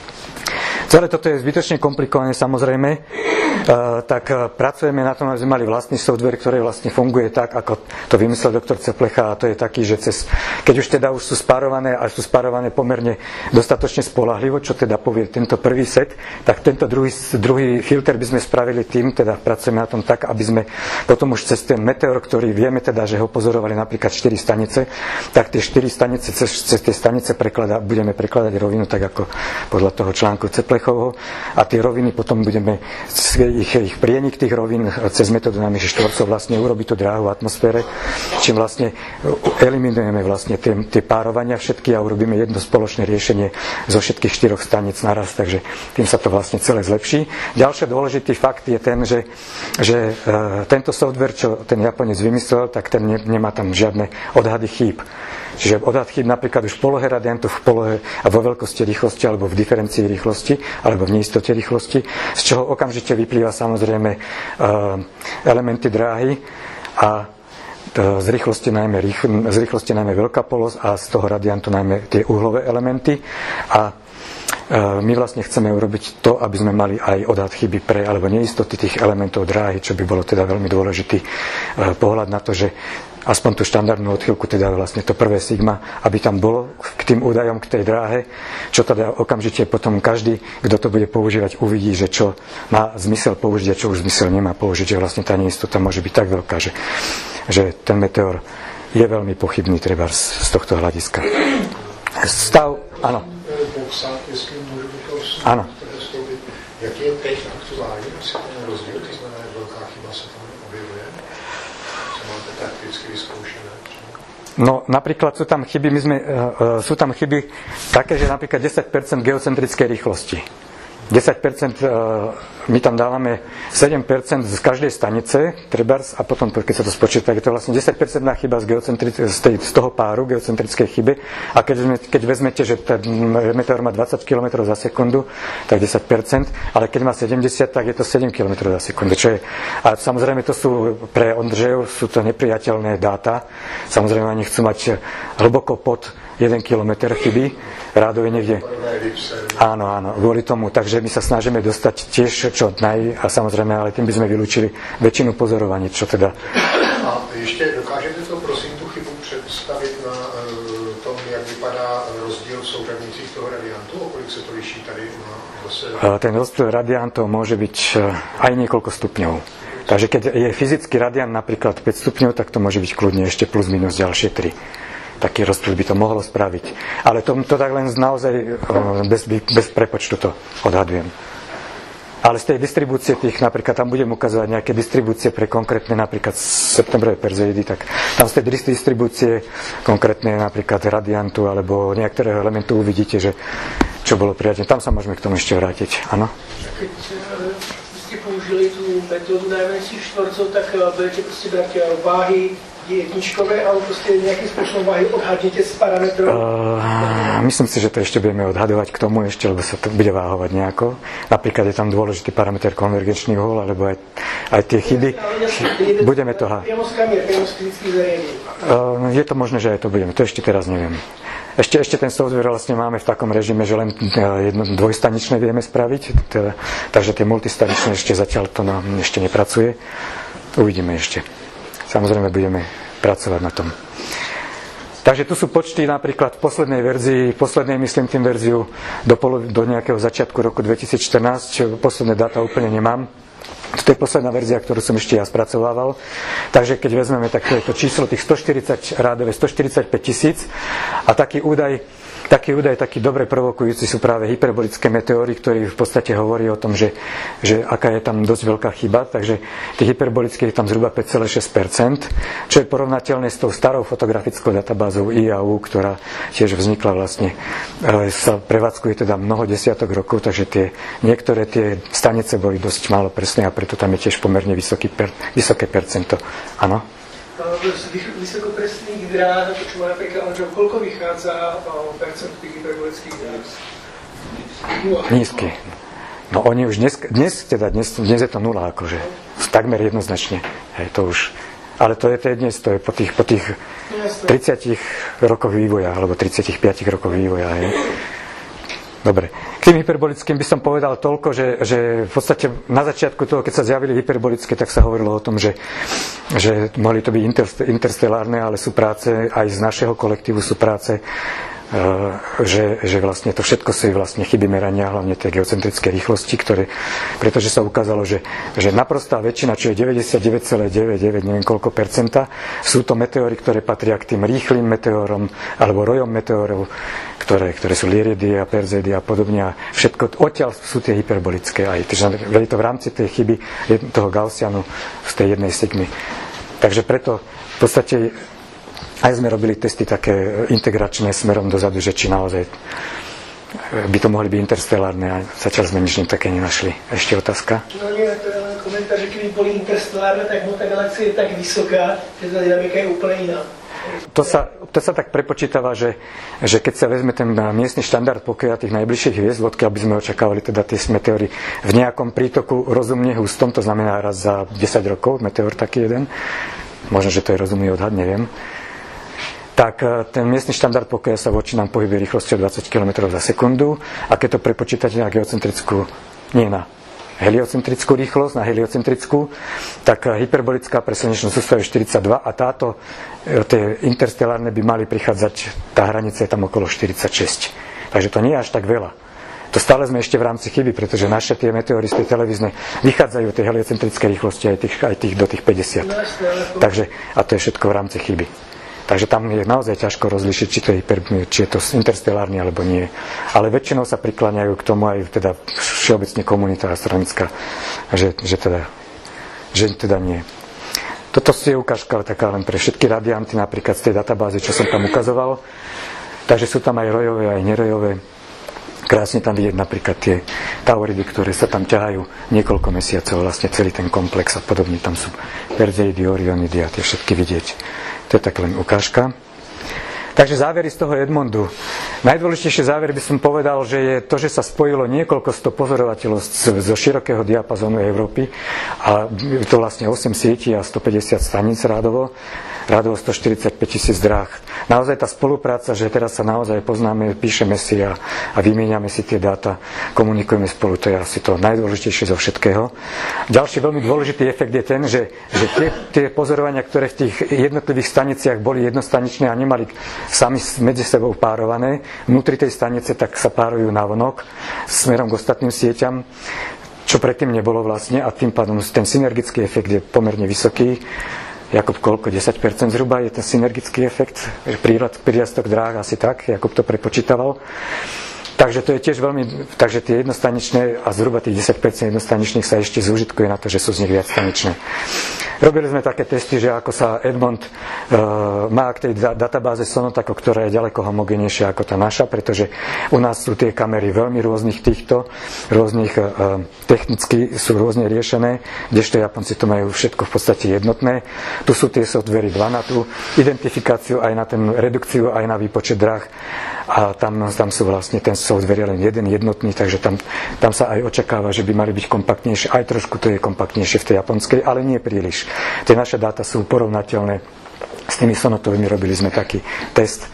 Celé toto je zbytočne komplikované, samozrejme, uh, tak uh, pracujeme na tom, aby sme mali vlastný software, ktorý vlastne funguje tak, ako to vymyslel doktor Ceplecha, a to je taký, že cez, keď už teda už sú spárované a sú spárované pomerne dostatočne spoľahlivo, čo teda povie tento prvý set, tak tento druhý, druhý filter by sme spravili tým, teda pracujeme na tom tak, aby sme potom už cez ten meteor, ktorý vieme teda, že ho pozorovali napríklad štyri stanice, tak tie štyri stanice cez, cez tie stanice prekladá, budeme prekladať rovinu tak ako podľa toho článku Ceplechovho a tie roviny potom budeme ich, ich prienik tých rovín cez metódu námiši štvorcov vlastne urobiť tú dráhu v atmosfére, čím vlastne eliminujeme vlastne tie, tie párovania všetky a urobíme jedno spoločné riešenie zo všetkých štyroch staníc naraz, takže tým sa to vlastne celé zlepší. Ďalší dôležitý fakt je ten, že, že e, tento software, čo ten Japonec vymyslel, tak ten ne, nemá tam žiadne odhady chýb. Čiže odhad chýb napríklad už v polohe radiantu, v polohe a vo veľkosti rýchlosti alebo v diferencii rýchlosti alebo v neistote rýchlosti, z čoho okamžite vyplýva samozrejme elementy dráhy a z rýchlosti najmä, z rýchlosti najmä veľká polos a z toho radiantu najmä tie uhlové elementy. A my vlastne chceme urobiť to, aby sme mali aj odhad chyby pre alebo neistoty tých elementov dráhy, čo by bolo teda veľmi dôležitý pohľad na to, že aspoň tú štandardnú odchýlku, teda vlastne to prvé sigma, aby tam bolo k tým údajom, k tej dráhe, čo teda okamžite potom každý, kto to bude používať, uvidí, že čo má zmysel použiť a čo už zmysel nemá použiť, že vlastne tá neistota môže byť tak veľká, že, že ten meteor je veľmi pochybný treba z, z tohto hľadiska. Stav, áno. Popsat, jestli můžu to áno. Jaký je teď aktuálně asi ten rozdíl, to znamená, že velká chyba se tam objevuje? Co máte takticky vyzkoušené? No napríklad sú tam chyby, my sme, uh, sú tam chyby také, že napríklad desať percent geocentrickej rýchlosti. desať percent my tam dávame sedem percent z každej stanice trebárs a potom, keď sa to spočíta, tak je to vlastne desať percent chyba z, z, tej, z toho páru geocentrickej chyby a keď, vezme, keď vezmete, že ten meteor má dvadsať kilometrov za sekundu, tak desať percent, ale keď má sedemdesiat, tak je to sedem kilometrov za sekundu. Čo je, a samozrejme to sú pre Ondřejov sú to nepriateľné dáta. Samozrejme oni chcú mať hlboko pod jeden kilometr chyby, rádovie niekde. Áno, áno, kvôli tomu. Takže my sa snažíme dostať tiež čo naj, a samozrejme, ale tým by sme vylúčili väčšinu pozorovaní, čo teda... A ešte dokážete to, prosím, tú chybu představit na uh, tom, jak vypadá rozdíl v souřadnicích toho radiantu? O kolik se to liší tady na zase... Ten rozdiel radiantov môže byť aj niekoľko stupňov. Takže keď je fyzický radiant napríklad päť stupňov, tak to môže byť kľudne ešte plus minus ďalšie tri. Taký rozptyl by to mohlo spraviť. Ale to, to tak len naozaj bez, bez prepočtu to odhadujem. Ale z tej distribúcie tých, napríklad tam budem ukazovať nejaké distribúcie pre konkrétne napríklad septembrové perzeidy, tak tam z tej distribúcie konkrétne napríklad radiantu alebo niektorého elementu uvidíte, že čo bolo priateľné. Tam sa môžeme k tomu ešte vrátiť. Áno? Keď ste použili tú metódu najmenších štvorcov, tak budete proste brať váhy jedničkové, alebo proste nejakým spôsobom váhy odhadnete z parametrov? Uh, myslím si, že to ešte budeme odhadovať k tomu ešte, lebo sa to bude váhovať nejako. Napríklad je tam dôležitý parameter konvergenčný uhol, alebo aj, aj tie chyby. Budeme to hádať. Uh, je to možné, že aj to budeme. To ešte teraz neviem. Ešte, ešte ten software vlastne máme v takom režime, že len jedno, dvojstaničné vieme spraviť, teda, takže tie multistaničné ešte zatiaľ to nám ešte nepracuje. Uvidíme ešte. Samozrejme budeme pracovať na tom. Takže tu sú počty napríklad v poslednej verzii, v poslednej myslím tým verziu do, polo, do nejakého začiatku roku dvetisícštrnásť, posledné dáta úplne nemám. To je posledná verzia, ktorú som ešte ja spracovával. Takže keď vezmeme, tak to je to číslo tých stoštyridsať rádové, stoštyridsaťpäť tisíc a taký údaj, taký údaj, taký dobre provokujúci sú práve hyperbolické meteóry, ktorý v podstate hovorí o tom, že, že aká je tam dosť veľká chyba, takže tých hyperbolických je tam zhruba päť celá šesť percent, čo je porovnateľné s tou starou fotografickou databázou I A U, ktorá tiež vznikla vlastne, sa prevádzkuje teda mnoho desiatok rokov, takže tie, niektoré tie stanice boli dosť málo presné a preto tam je tiež pomerne vysoký per, vysoké percento. Áno? Z vysokopresných dráh, čo má napríklad, že koľko vychádza percent tých hyperbolických dráh? Nízky. No oni už dnes, dnes, teda dnes, dnes je to nula, akože takmer jednoznačne. Hej, to už, ale to je, to je dnes, to je po tých, po tých tridsiatich rokoch vývoja, alebo tridsiatich piatich rokoch vývoja. Hej. Dobre. K tým hyperbolickým by som povedal toľko, že, že v podstate na začiatku toho, keď sa zjavili hyperbolické, tak sa hovorilo o tom, že, že mohli to byť interstelárne, ale sú práce, aj z našeho kolektívu sú práce, že, že vlastne to všetko sú vlastne chyby merania, hlavne tej geocentrické rýchlosti, ktoré, pretože sa ukázalo, že, že naprostá väčšina, čo je deväťdesiatdeväť celá deväťdesiatdeväť, neviem koľko percenta, sú to meteóry, ktoré patria k tým rýchlym meteórom alebo rojom meteórov, ktoré, ktoré sú Lyridy a Perseidy a podobne, a všetko odtiaľ sú tie hyperbolické aj. Takže je to v rámci tej chyby toho Gaussianu z tej jednej sigmy. Takže preto v podstate aj sme robili testy také integračné smerom dozadu, že či naozaj by to mohli byť interstelárne, a zatiaľ sme nič také nenašli. Ešte otázka? No nie, to je len komentár, že keby boli interstelárne, tak hmota galaxie je tak vysoká, že tá dynamika je úplne iná. To sa, to sa tak prepočítava, že, že keď sa vezme ten miestny štandard pokoja tých najbližších hviezd, odkiaľ by sme očakávali teda tie meteóry v nejakom prítoku rozumne hustom, to znamená raz za desať rokov, meteor taký jeden, možno, že to je rozumný odhad, neviem, tak ten miestny štandard pokoja sa voči nám pohybuje rýchlosťou dvadsať kilometrov za sekundu, a keď to prepočítate na geocentrickú, nie na heliocentrickú rýchlosť, na heliocentrickú, tak hyperbolická pre slnečnú sústavu je štyridsaťdva a táto, tie interstelárne by mali prichádzať, tá hranica je tam okolo štyridsaťšesť. Takže to nie je až tak veľa. To stále sme ešte v rámci chyby, pretože naše tie meteóry z tej televízne vychádzajú tej heliocentrické rýchlosti aj, tých, aj tých do tých päťdesiat. Takže, a to je všetko v rámci chyby. Takže tam je naozaj ťažko rozlišiť, či to je, hyper, či je to interstelárny alebo nie. Ale väčšinou sa prikláňajú k tomu aj teda všeobecne komunita astronomická, že, že, teda, že teda nie. Toto je ukážka taká len pre všetky radianty, napríklad z tej databázy, čo som tam ukazoval. Takže sú tam aj rojové, aj nerojové. Krásne tam vidieť napríklad tie tauridy, ktoré sa tam ťahajú niekoľko mesiacov, vlastne celý ten komplex a podobne. Tam sú Perseidy, Orionidy a tie všetky vidieť. To je tak len ukážka. Takže závery z toho Edmondu. Najdôležitejšie záver by som povedal, že je to, že sa spojilo niekoľko sto pozorovateľov zo širokého diapazónu Európy, a je to vlastne osem sietí a stopäťdesiat staníc rádovo. Rádovo stoštyridsaťpäť tisíc dráh. Naozaj tá spolupráca, že teraz sa naozaj poznáme, píšeme si a, a vymieňame si tie dáta, komunikujeme spolu, to je asi to najdôležitejšie zo všetkého. Ďalší veľmi dôležitý efekt je ten, že, že tie, tie pozorovania, ktoré v tých jednotlivých staniciach boli jednostaničné a nemali sami medzi sebou párované, vnútri tej stanice tak sa párujú navonok smerom k ostatným sieťam, čo predtým nebolo vlastne, a tým pádom ten synergický efekt je pomerne vysoký. Jakub, koľko? desať percent zhruba je ten synergický efekt, prírastok dráh asi tak, Jakub to prepočítaval. Takže to je tiež veľmi, takže tie jednostaničné a zhruba tých desať percent jednostaničných sa ešte zúžitkuje na to, že sú z nich viacstaničné. Robili sme také testy, že ako sa Edmond e, má k tej da- databáze Sonotako, ktorá je ďaleko homogénejšia ako tá naša, pretože u nás sú tie kamery veľmi rôznych týchto, rôznych e, technicky sú rôzne riešené, kdežto Japonci to majú všetko v podstate jednotné. Tu sú tie softvery dva na tú identifikáciu, aj na ten redukciu, aj na výpočet dráh a tam, tam sú vlastne ten software je len jeden jednotný, takže tam, tam sa aj očakáva, že by mali byť kompaktnejšie. Aj trošku to je kompaktnejšie v tej japonskej, ale nie príliš. Tie naše dáta sú porovnateľné s tými Sonotovými, robili sme taký test.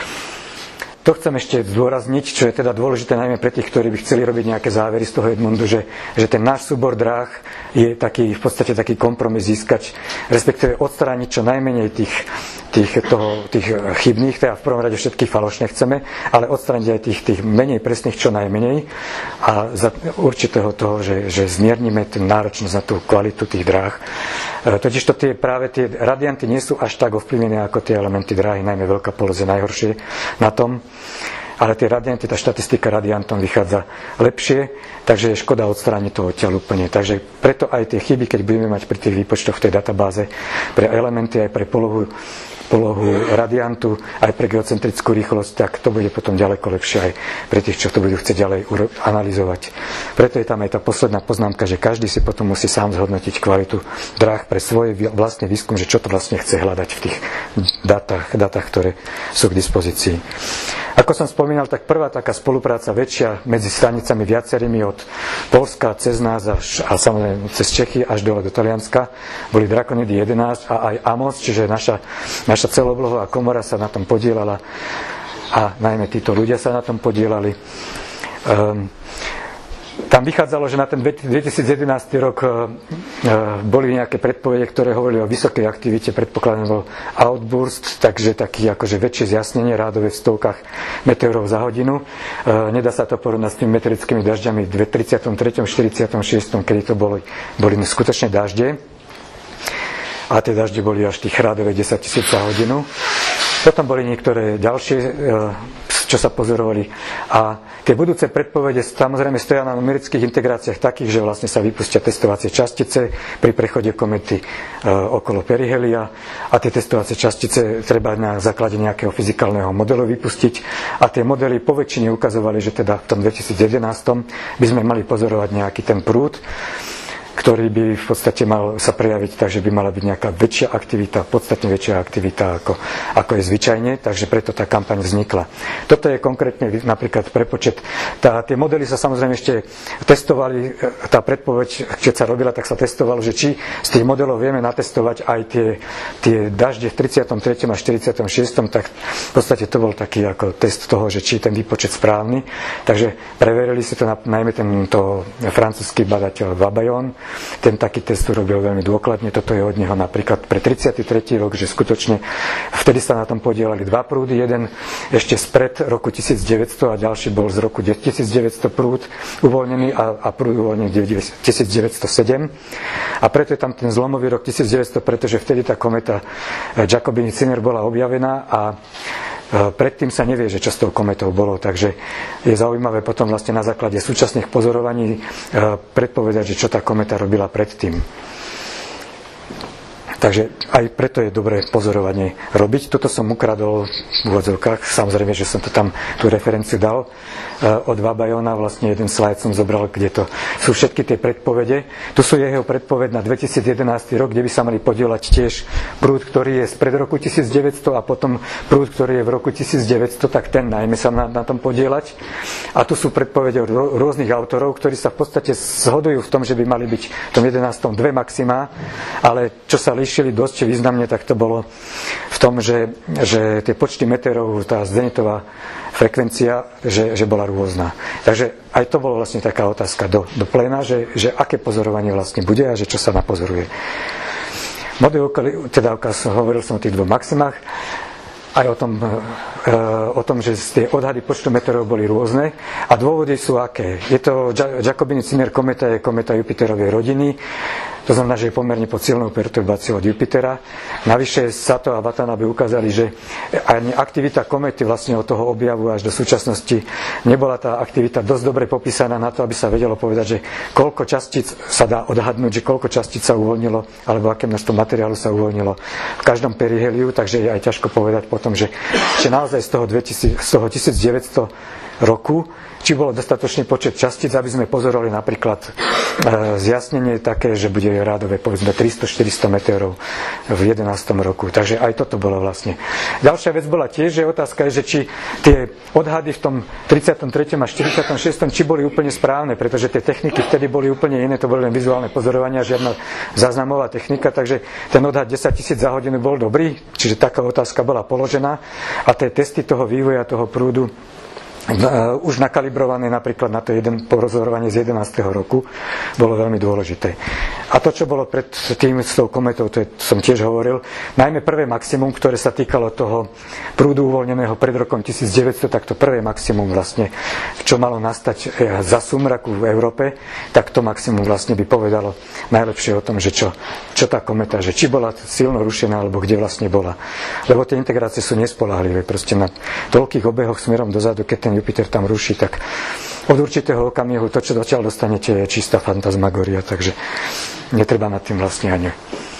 To chcem ešte zdôrazniť, čo je teda dôležité najmä pre tých, ktorí by chceli robiť nejaké závery z toho Edmondu, že, že ten náš súbor dráh je taký, v podstate taký kompromis získať, respektíve odstrániť čo najmenej tých, tých, toho, tých chybných, teda v prvom rade všetkých falošných chceme, ale odstrániť aj tých, tých menej presných čo najmenej a za určitého toho, že, že zmiernime tú náročnosť na tú kvalitu tých dráh. Totiž to tie, práve tie radianty nie sú až tak ovplyvnené ako tie elementy dráhy, najmä veľká poloza je najhoršie na tom. Ale tie radianty, tá štatistika radiantom vychádza lepšie, takže je škoda odstrániť to odtiaľ úplne. Takže preto aj tie chyby, keď budeme mať pri tých výpočtoch v tej databáze pre elementy, aj pre polohu, polohu radiantu, aj pre geocentrickú rýchlosť, tak to bude potom ďaleko lepšie aj pre tých, čo to budú chcieť ďalej analyzovať. Preto je tam aj tá posledná poznámka, že každý si potom musí sám zhodnotiť kvalitu dráh pre svoj vlastný výskum, že čo to vlastne chce hľadať v tých datách, datách, ktoré sú k dispozícii. Ako som spomínal, tak prvá taká spolupráca väčšia medzi stanicami viacerými od Poľska cez nás až, a samozrejme cez Čechy až dole do Talianska boli Draconidy jedenásť a aj Amos, čiže naša, naša celoblohová komora sa na tom podielala a najmä títo ľudia sa na tom podielali. Um, Tam vychádzalo, že na ten dvetisícjedenásty rok boli nejaké predpovede, ktoré hovorili o vysokej aktivite, predpokladaný bol outburst, takže taký akože väčšie zjasnenie, rádové v stovkách meteorov za hodinu. Nedá sa to porovnať s tými meteorickými dažďami v tridsiatom treťom štyridsiatom šiestom kedy to boli, boli skutočné dažde. A tie dažde boli až tých rádové desaťtisíc za hodinu. Potom boli niektoré ďalšie, čo sa pozorovali. A tie budúce predpovede samozrejme stoja na numerických integráciách takých, že vlastne sa vypustia testovacie častice pri prechode komety okolo perihelia a tie testovacie častice treba na základe nejakého fyzikálneho modelu vypustiť. A tie modely poväčšine ukazovali, že teda v tom dvetisícjedenásť by sme mali pozorovať nejaký ten prúd, ktorý by v podstate mal sa prejaviť tak, že by mala byť nejaká väčšia aktivita, podstatne väčšia aktivita ako, ako je zvyčajne, takže preto tá kampaň vznikla. Toto je konkrétne napríklad prepočet. Tá, tie modely sa samozrejme ešte testovali, tá predpoveď, keď sa robila, tak sa testovalo, že či z tých modelov vieme natestovať aj tie, tie dažde v tridsiatom treťom a štyridsiatom šiestom tak v podstate to bol taký ako test toho, že či je ten výpočet správny. Takže preverili si to najmä tento francúzsky badateľ Vabayon. Ten taký test urobil veľmi dôkladne. Toto je od neho napríklad pre tridsiaty tretí rok, že skutočne vtedy sa na tom podielali dva prúdy. Jeden ešte spred roku tisícdeväťsto a ďalší bol z roku tisícdeväťsto prúd uvoľnený a, a prúd uvoľnený tisícdeväťstosedem. A preto je tam ten zlomový rok tisícdeväťsto, pretože vtedy tá kometa Giacobini-Zinner bola objavená a predtým sa nevie, že čo s tou kometou bolo, takže je zaujímavé potom vlastne na základe súčasných pozorovaní predpovedať, že čo tá kometa robila predtým. Takže aj preto je dobré pozorovanie robiť. Toto som ukradol v úvodzovkách. Samozrejme, že som to tam, tú referenciu dal od Vabayona. Vlastne jeden slajd som zobral, kde to sú všetky tie predpovede. Tu sú jeho predpoved na dvetisícjedenásty rok, kde by sa mali podieľať tiež prúd, ktorý je spred roku tisícdeväťsto a potom prúd, ktorý je v roku tisícdeväťsto, tak ten najmä sa na, na tom podieľať. A tu sú predpovede od rôznych autorov, ktorí sa v podstate zhodujú v tom, že by mali byť v tom jedenástom dve maxima, ale čo sa líšili dosť významne, tak to bolo v tom, že, že tie počty meteorov, tá zenitová frekvencia, že, že bola rôzna. Takže aj to bolo vlastne taká otázka do, do pléna, že, že aké pozorovanie vlastne bude a že čo sa napozoruje. Model, teda hovoril som o tých dvoch maximách, aj o tom, o tom, že tie odhady počtu meteorov boli rôzne a dôvody sú aké. Je to Giacobini-Zinner kometa, je kometa Jupiterovej rodiny. To znamená, že je pomerne pod silnou perturbáciou od Jupitera. Navyše Sato a Watanabe ukázali, že ani aktivita kométy vlastne od toho objavu až do súčasnosti nebola tá aktivita dosť dobre popísaná na to, aby sa vedelo povedať, že koľko častíc sa dá odhadnúť, že koľko častíc sa uvoľnilo, alebo aké množstvo materiálu sa uvoľnilo v každom periheliu, takže je aj ťažko povedať potom, že, že naozaj z toho, dvetisíc, z toho tisícdeväťsto roku či bolo dostatočný počet častíc, aby sme pozorovali napríklad e, zjasnenie také, že bude rádové povedzme tristo štyristo meteorov v jedenástom roku. Takže aj toto bolo vlastne. Ďalšia vec bola tiež, že otázka je, že či tie odhady v tom tridsiatom treťom a štyridsiatom šiestom či boli úplne správne, pretože tie techniky vtedy boli úplne iné, to boli len vizuálne pozorovania, žiadna záznamová technika, takže ten odhad desaťtisíc za hodinu bol dobrý, čiže taká otázka bola položená a tie testy toho vývoja, toho prúdu Uh, už nakalibrované napríklad na to jeden pozorovanie z jedenásteho roku bolo veľmi dôležité. A to, čo bolo pred tým s tou kometou, to je, som tiež hovoril, najmä prvé maximum, ktoré sa týkalo toho prúdu uvoľneného pred rokom tisícdeväťsto, tak to prvé maximum vlastne, čo malo nastať za sumraku v Európe, tak to maximum vlastne by povedalo najlepšie o tom, že čo, čo tá kometa, že či bola silno rušená, alebo kde vlastne bola. Lebo tie integrácie sú nespoľahlivé. Proste na toľkých obehoch smerom dozadu, keď ten Jupiter tam ruší, tak od určitého okamihu to, čo dotiaľ dostanete, je čistá fantasmagoria, takže netreba nad tým vlastne ani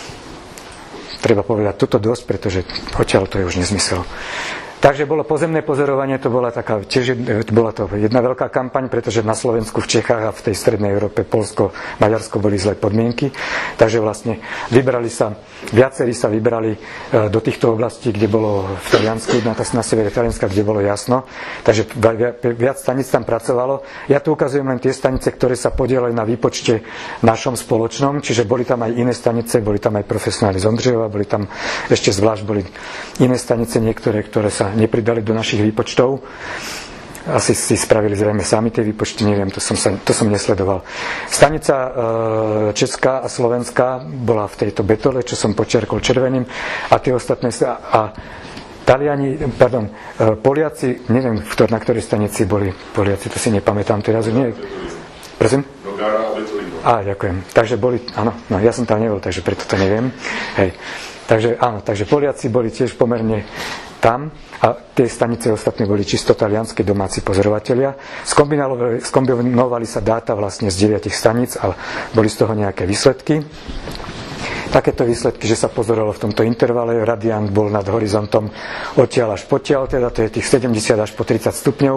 treba povedať toto dosť, pretože odtiaľ to je už nezmysel. Takže bolo pozemné pozorovanie, to bola taká, tiež bola to jedna veľká kampaň, pretože na Slovensku, v Čechách a v tej strednej Európe, Poľsko, Maďarsko boli zlé podmienky. Takže vlastne vybrali sa, viacerí sa vybrali do týchto oblastí, kde bolo v Taliansku, na, na severe Talianska, kde bolo jasno. Takže viac stanic tam pracovalo. Ja tu ukazujem len tie stanice, ktoré sa podielali na výpočte našom spoločnom, čiže boli tam aj iné stanice, boli tam aj profesionáli z Ondřejova, boli tam ešte zvlášť boli iné stanice, niektoré, ktoré sa nepridali do našich výpočtov. Asi si spravili zrejme sami tie výpočty, neviem, to som, sa, to som nesledoval. Stanica e, Česká a Slovenská bola v tejto betole, čo som počiarkol červeným, a tie ostatné sa, a Taliani, pardon, e, Poliaci, neviem, na ktorej stanici boli Poliaci, to si nepamätám teraz, nie. Prosím? Á, ďakujem. Takže boli, áno, no, ja som tam nebol, takže preto to neviem. Hej. Takže áno, takže Poliaci boli tiež pomerne tam a tie stanice ostatné boli čisto talianske domáci pozorovatelia. Skombinovali, skombinovali sa dáta vlastne z deviatich staníc a boli z toho nejaké výsledky. Takéto výsledky, že sa pozorovalo v tomto intervale, radiant bol nad horizontom odtiaľ až potiaľ, teda to je tých sedemdesiat až po tridsať stupňov.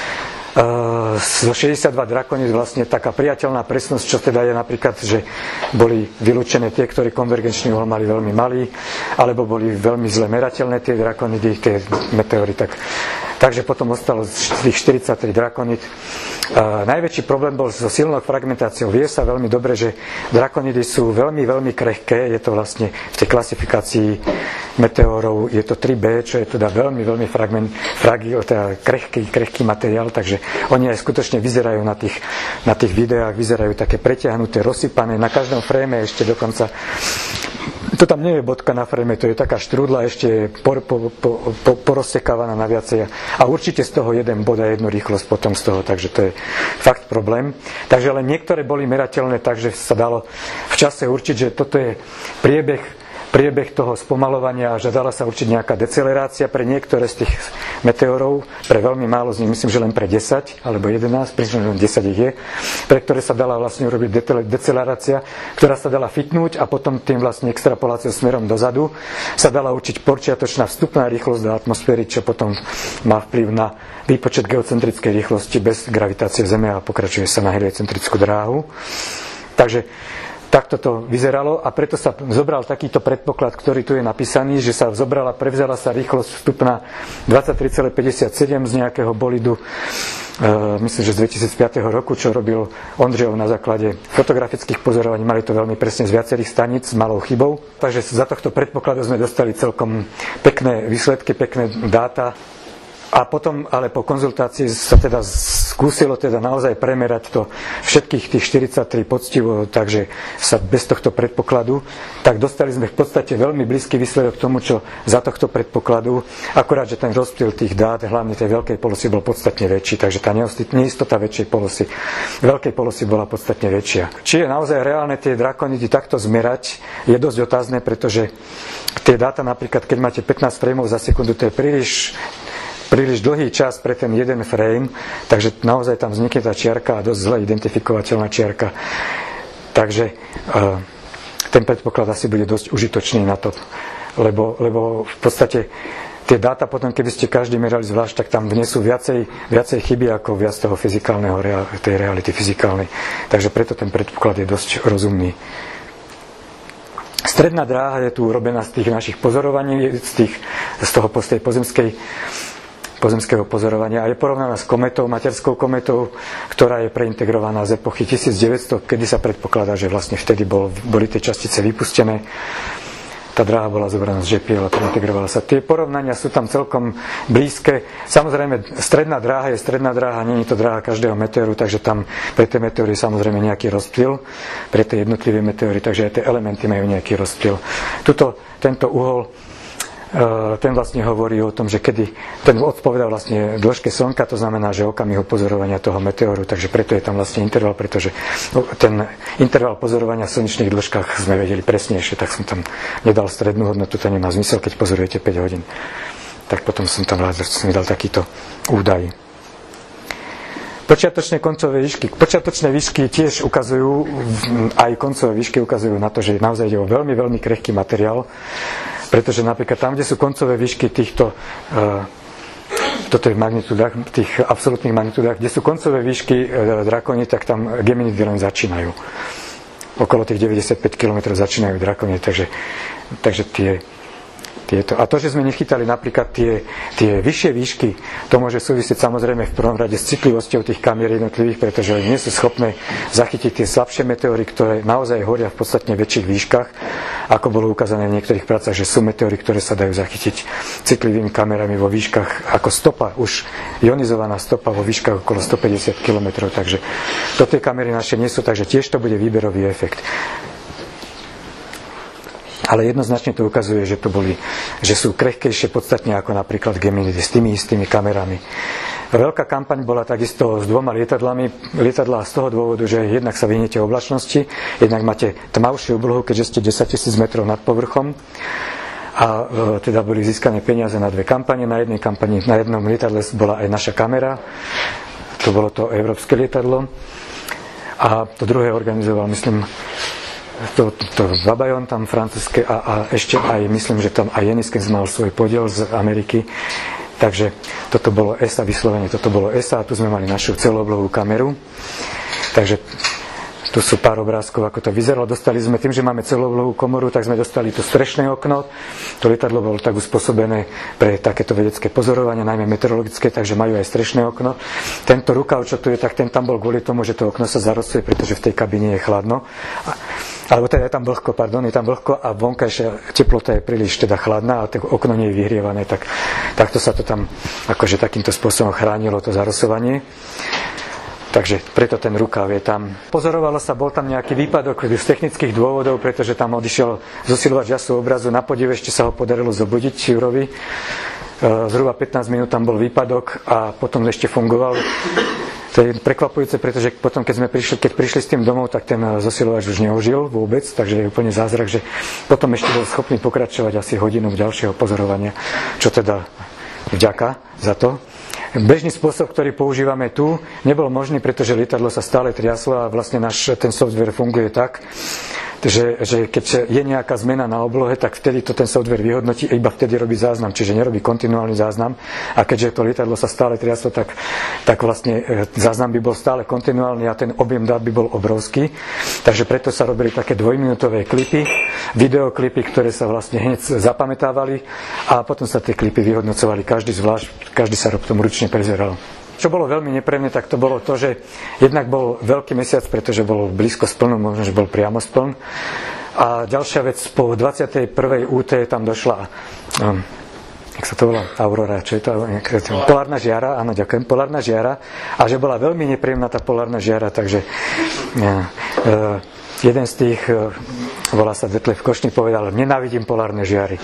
Zo šesťdesiatdva drakoníc vlastne taká priateľná presnosť, čo teda je napríklad, že boli vylúčené tie, ktorí konvergenčný uhol mali veľmi malý, alebo boli veľmi zle merateľné tie drakonidy, tie meteory, tak takže potom ostalo z tých štyridsaťtri drakonid. Uh, najväčší problém bol so silnou fragmentáciou. Vie sa veľmi dobre, že drakonidy sú veľmi, veľmi krehké. Je to vlastne v tej klasifikácii meteorov, je to tri bé, čo je teda veľmi, veľmi fragment, fragil, teda krehký, krehký materiál, takže oni aj skutočne vyzerajú na tých, na tých videách, vyzerajú také preťahnuté, rozsypané. Na každom fréme ešte dokonca to tam nie je bodka na fréme, to je taká štrúdla ešte por, po, po, po, porozsekávaná na viacej. A určite z toho jeden bod a jednu rýchlosť potom z toho, takže to je fakt problém. Takže len niektoré boli merateľné, takže sa dalo v čase určiť, že toto je priebeh priebeh toho spomalovania, že dala sa určiť nejaká decelerácia pre niektoré z tých meteorov, pre veľmi málo z nich, myslím, že len pre desať alebo jedenásť, myslím, že len desať ich je, pre ktoré sa dala vlastne urobiť decelerácia, ktorá sa dala fitnúť a potom tým vlastne extrapoláciou smerom dozadu sa dala určiť počiatočná vstupná rýchlosť do atmosféry, čo potom má vplyv na výpočet geocentrickej rýchlosti bez gravitácie Zeme a pokračuje sa na heliocentrickú dráhu. Takže takto to vyzeralo a preto sa zobral takýto predpoklad, ktorý tu je napísaný, že sa zobrala, prevzala sa rýchlosť vstupná dvadsaťtri celá päťdesiatsedem z nejakého bolidu, e, myslím, že z dvetisícpäť roku, čo robil Ondřejov na základe fotografických pozorovaní. Mali to veľmi presne z viacerých staníc s malou chybou. Takže za tohto predpokladu sme dostali celkom pekné výsledky, pekné dáta. A potom, ale po konzultácii sa teda skúsilo teda naozaj premerať to všetkých tých štyridsaťtri poctivo, takže sa bez tohto predpokladu, tak dostali sme v podstate veľmi blízky výsledok tomu, čo za tohto predpokladu, akurát, že ten rozptyl tých dát, hlavne tej veľkej polosy, bol podstatne väčší, takže tá neistota väčšej polosy, veľkej polosy bola podstatne väčšia. Či je naozaj reálne tie drakonidy takto zmerať, je dosť otázne, pretože tie dáta napríklad, keď máte pätnásť frameov za sekundu, to je príliš príliš dlhý čas pre ten jeden frame, takže naozaj tam vznikne tá čiarka a dosť zle identifikovateľná čiarka. Takže uh, ten predpoklad asi bude dosť užitočný na to, lebo, lebo v podstate tie dáta potom, keby ste každý merali zvlášť, tak tam vnesú viacej, viacej chyby ako viac toho fyzikálneho, tej reality fyzikálnej. Takže preto ten predpoklad je dosť rozumný. Stredná dráha je tu urobená z tých našich pozorovaní, z, tých, z toho z tej pozemskej pozemského pozorovania a je porovnaná s kometou, materskou kometou, ktorá je preintegrovaná z epochy tisícdeväťsto, kedy sa predpokladá, že vlastne vtedy bol, boli tie častice vypustené. Tá dráha bola zobraná z žepiel a preintegrovala sa. Tie porovnania sú tam celkom blízke. Samozrejme, stredná dráha je stredná dráha, nie je to dráha každého meteoru, takže tam pre tie meteory je samozrejme nejaký rozptyl, pre tie jednotlivé meteory, takže aj tie elementy majú nejaký rozptyl. Tuto, tento uhol ten vlastne hovorí o tom, že kedy ten odpovedá vlastne dĺžke Slnka, to znamená, že okamihu pozorovania toho meteoru, takže preto je tam vlastne interval, pretože ten interval pozorovania v slnečných dĺžkach sme vedeli presnejšie, tak som tam nedal strednú hodnotu, to nemá zmysel, keď pozorujete päť hodín. Tak potom som tam rád, že som nedal takýto údaj. Počiatočné koncové výšky. Počiatočné výšky tiež ukazujú, aj koncové výšky ukazujú na to, že naozaj ide o veľmi, veľmi krehký materiál, pretože napríklad tam, kde sú koncové výšky týchto, uh, toto je v magnitúdach, tých absolútnych magnitúdach, kde sú koncové výšky uh, drakony, tak tam geminidy len začínajú. Okolo tých deväťdesiatpäť kilometrov začínajú drakony, takže, takže tie Tieto. A to, že sme nechytali napríklad tie, tie vyššie výšky, to môže súvisieť samozrejme v prvom rade s citlivosťou tých kamier jednotlivých, pretože oni nie sú schopné zachytiť tie slabšie meteory, ktoré naozaj horia v podstatne väčších výškach, ako bolo ukázané v niektorých prácach, že sú meteory, ktoré sa dajú zachytiť citlivými kamerami vo výškach ako stopa, už ionizovaná stopa vo výškach okolo stopäťdesiat kilometrov, takže to tie kamery naše nie sú, takže tiež to bude výberový efekt. Ale jednoznačne to ukazuje, že to boli, že sú krehkejšie podstatne ako napríklad geminidy s tými istými kamerami. Veľká kampaň bola takisto s dvoma lietadlami. Lietadlá z toho dôvodu, že jednak sa vyhnete oblačnosti, jednak máte tmavšiu oblohu, keďže ste desaťtisíc metrov nad povrchom. A e, teda boli získané peniaze na dve kampane. Na jednej kampani, na jednom lietadle bola aj naša kamera. To bolo to európske lietadlo. A to druhé organizoval, myslím, to, to Vabajon tam francúzske a, a ešte aj, myslím, že tam aj Jeniskens mal svoj podiel z Ameriky. Takže toto bolo é es á vyslovene, toto bolo é es á a tu sme mali našu celooblohovú kameru. Takže tu sú pár obrázkov, ako to vyzeralo. Dostali sme tým, že máme celooblohovú komoru, tak sme dostali to strešné okno. To lietadlo bolo tak uspôsobené pre takéto vedecké pozorovanie, najmä meteorologické, takže majú aj strešné okno. Tento rukav, čo tu je, tak ten tam bol kvôli tomu, že to okno sa zarosuje, pretože v tej kabíne je chladno. Alebo teda je tam vlhko, pardon, je tam vlhko a vonkajšia teplota je príliš teda chladná a to okno nie je vyhrievané, tak takto sa to tam akože takýmto spôsobom chránilo to zarosovanie. Takže preto ten rukav je tam. Pozorovalo sa, bol tam nejaký výpadok z technických dôvodov, pretože tam odišiel zosilovač jasu obrazu. Na podiv ešte sa ho podarilo zobudiť Jurovi. Zhruba pätnásť minút tam bol výpadok a potom ešte fungoval. To je prekvapujúce, pretože potom, keď sme prišli, keď prišli s tým domov, tak ten zosilovač už neožil vôbec, takže je úplne zázrak, že potom ešte bol schopný pokračovať asi hodinu ďalšieho pozorovania, čo teda vďaka za to. Bežný spôsob, ktorý používame tu, nebol možný, pretože lietadlo sa stále triaslo a vlastne náš ten software funguje tak, že, že keď je nejaká zmena na oblohe, tak vtedy to ten software vyhodnotí a iba vtedy robí záznam, čiže nerobí kontinuálny záznam. A keďže to lietadlo sa stále triaslo, tak, tak vlastne záznam by bol stále kontinuálny a ten objem dát by bol obrovský. Takže preto sa robili také dvojminútové klipy, videoklipy, ktoré sa vlastne hneď zapamätávali a potom sa tie klipy vyhodnocovali každý zvlášť, každý sa tom ručne prezeral. Čo bolo veľmi nepríjemné, tak to bolo to, že jednak bol veľký mesiac, pretože bol blízko splnu, možno, že bol priamo spln. A ďalšia vec, po dvadsiatej prvej ú té tam došla um, jak sa to volá, Aurora, čo je to, polárna žiara, áno, ďakujem, polárna žiara, a že bola veľmi nepríjemná tá polárna žiara, takže ja, e, jeden z tých, e, volá sa Detlef Košný, povedal, nenávidím polárne žiary.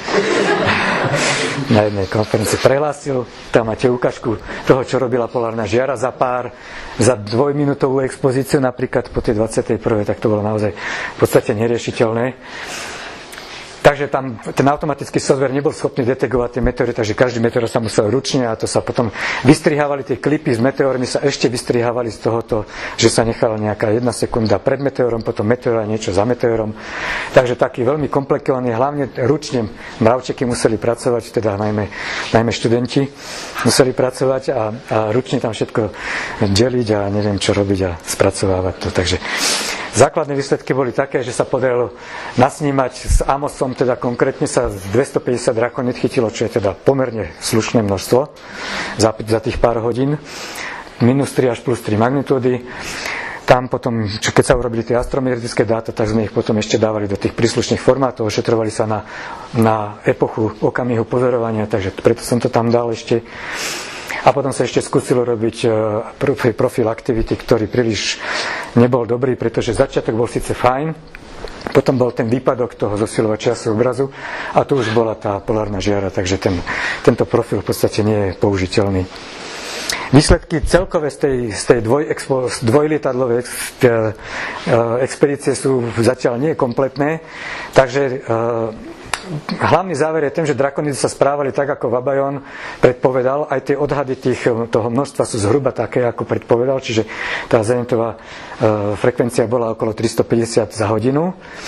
Na jednej konferencii prehlásil, tam máte ukážku toho, čo robila polárna žiara za pár, za dvojminútovú expozíciu, napríklad po tej dvadsiatej prvej, tak to bolo naozaj v podstate neriešiteľné. Takže tam ten automatický software nebol schopný detegovať tie meteory, takže každý meteor sa musel ručne, a to sa potom vystrihávali tie klipy s meteormi, sa ešte vystrihávali z tohoto, že sa nechala nejaká jedna sekunda pred meteorom, potom meteor a niečo za meteorom. Takže taký veľmi komplikovaný, hlavne ručne mravčeky museli pracovať, teda najmä, najmä študenti museli pracovať a, a ručne tam všetko deliť a neviem čo robiť a spracovávať to. Takže základné výsledky boli také, že sa podarilo nasnímať s Amosom, teda konkrétne sa dvestopäťdesiat drakonít chytilo, čo je teda pomerne slušné množstvo za, za tých pár hodín. Minus tri až plus tri magnitódy. Tam potom, čo keď sa urobili tie astrometrické dáta, tak sme ich potom ešte dávali do tých príslušných formátov, ošetrovali sa na, na epochu okamihu pozorovania, takže preto som to tam dal ešte. A potom sa ešte skúsilo robiť profil aktivity, ktorý príliš nebol dobrý, pretože začiatok bol síce fajn, potom bol ten výpadok toho zosilovača obrazu a tu už bola tá polárna žiara, takže ten, tento profil v podstate nie je použiteľný. Výsledky celkové z tej, z tej dvoj, expo, dvojlietadlovej ex, expedície sú zatiaľ nie kompletné, takže hlavný záver je ten, že drakonidy sa správali tak, ako Vabajon predpovedal. Aj tie odhady tých, toho množstva sú zhruba také, ako predpovedal, čiže tá zenitová e, frekvencia bola okolo tristopäťdesiat za hodinu.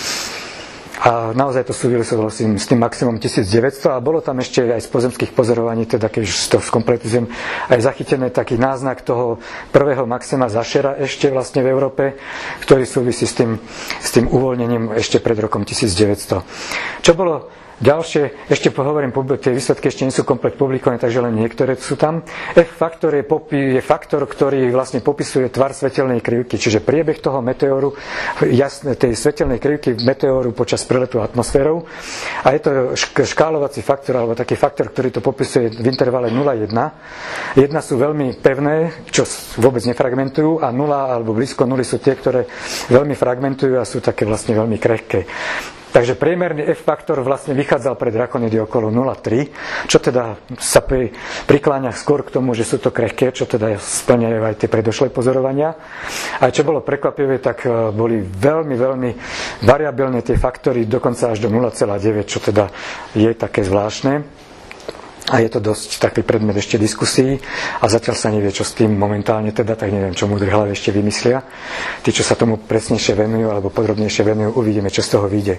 A naozaj to súviselo s tým, s tým maximum tisícdeväťsto a bolo tam ešte aj z pozemských pozorovaní, teda keď už to skompletujem, aj zachytené taký náznak toho prvého maxima Zašera ešte vlastne v Európe, ktorý súvisí s tým, s tým uvoľnením ešte pred rokom tisícdeväťsto. Čo bolo ďalšie, ešte pohovorím, tie výsledky ešte nie sú komplet publikované, takže len niektoré sú tam. F-faktor je, popi, je faktor, ktorý vlastne popisuje tvar svetelnej krivky, čiže priebeh toho meteóru, jasne, tej svetelnej krivky meteóru počas preletu atmosférou. A je to škálovací faktor, alebo taký faktor, ktorý to popisuje v intervale nula jedna. Jedna sú veľmi pevné, čo vôbec nefragmentujú, a nula alebo blízko nuly sú tie, ktoré veľmi fragmentujú a sú také vlastne veľmi krehké. Takže priemerný F-faktor vlastne vychádzal pre drakonidy okolo nula celá tri, čo teda sa pri, prikláňa skôr k tomu, že sú to krehké, čo teda splňajú aj tie predošlé pozorovania. A čo bolo prekvapivé, tak boli veľmi, veľmi variabilné tie faktory, dokonca až do nula celá deväť, čo teda je také zvláštne. A je to dosť taký predmet ešte diskusí a zatiaľ sa nevie, čo s tým momentálne teda, tak neviem, čo múdre hlavy ešte vymyslia. Tí, čo sa tomu presnejšie venujú alebo podrobnejšie venujú, uvidíme, čo z toho vyjde.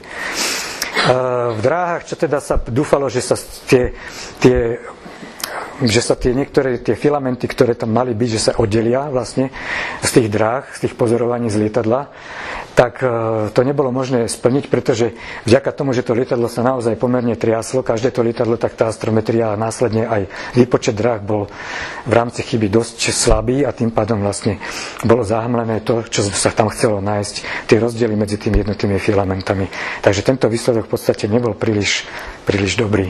V dráhach, čo teda sa dúfalo, že sa tie, tie že sa tie niektoré tie filamenty, ktoré tam mali byť, že sa oddelia vlastne z tých dráh, z tých pozorovaní z lietadla, tak to nebolo možné splniť, pretože vďaka tomu, že to lietadlo sa naozaj pomerne triaslo, každé to lietadlo, tak tá astrometria a následne aj výpočet dráh bol v rámci chyby dosť slabý a tým pádom vlastne bolo zahmlené to, čo sa tam chcelo nájsť, tie rozdiely medzi tými jednotými filamentami. Takže tento výsledok v podstate nebol príliš, príliš dobrý.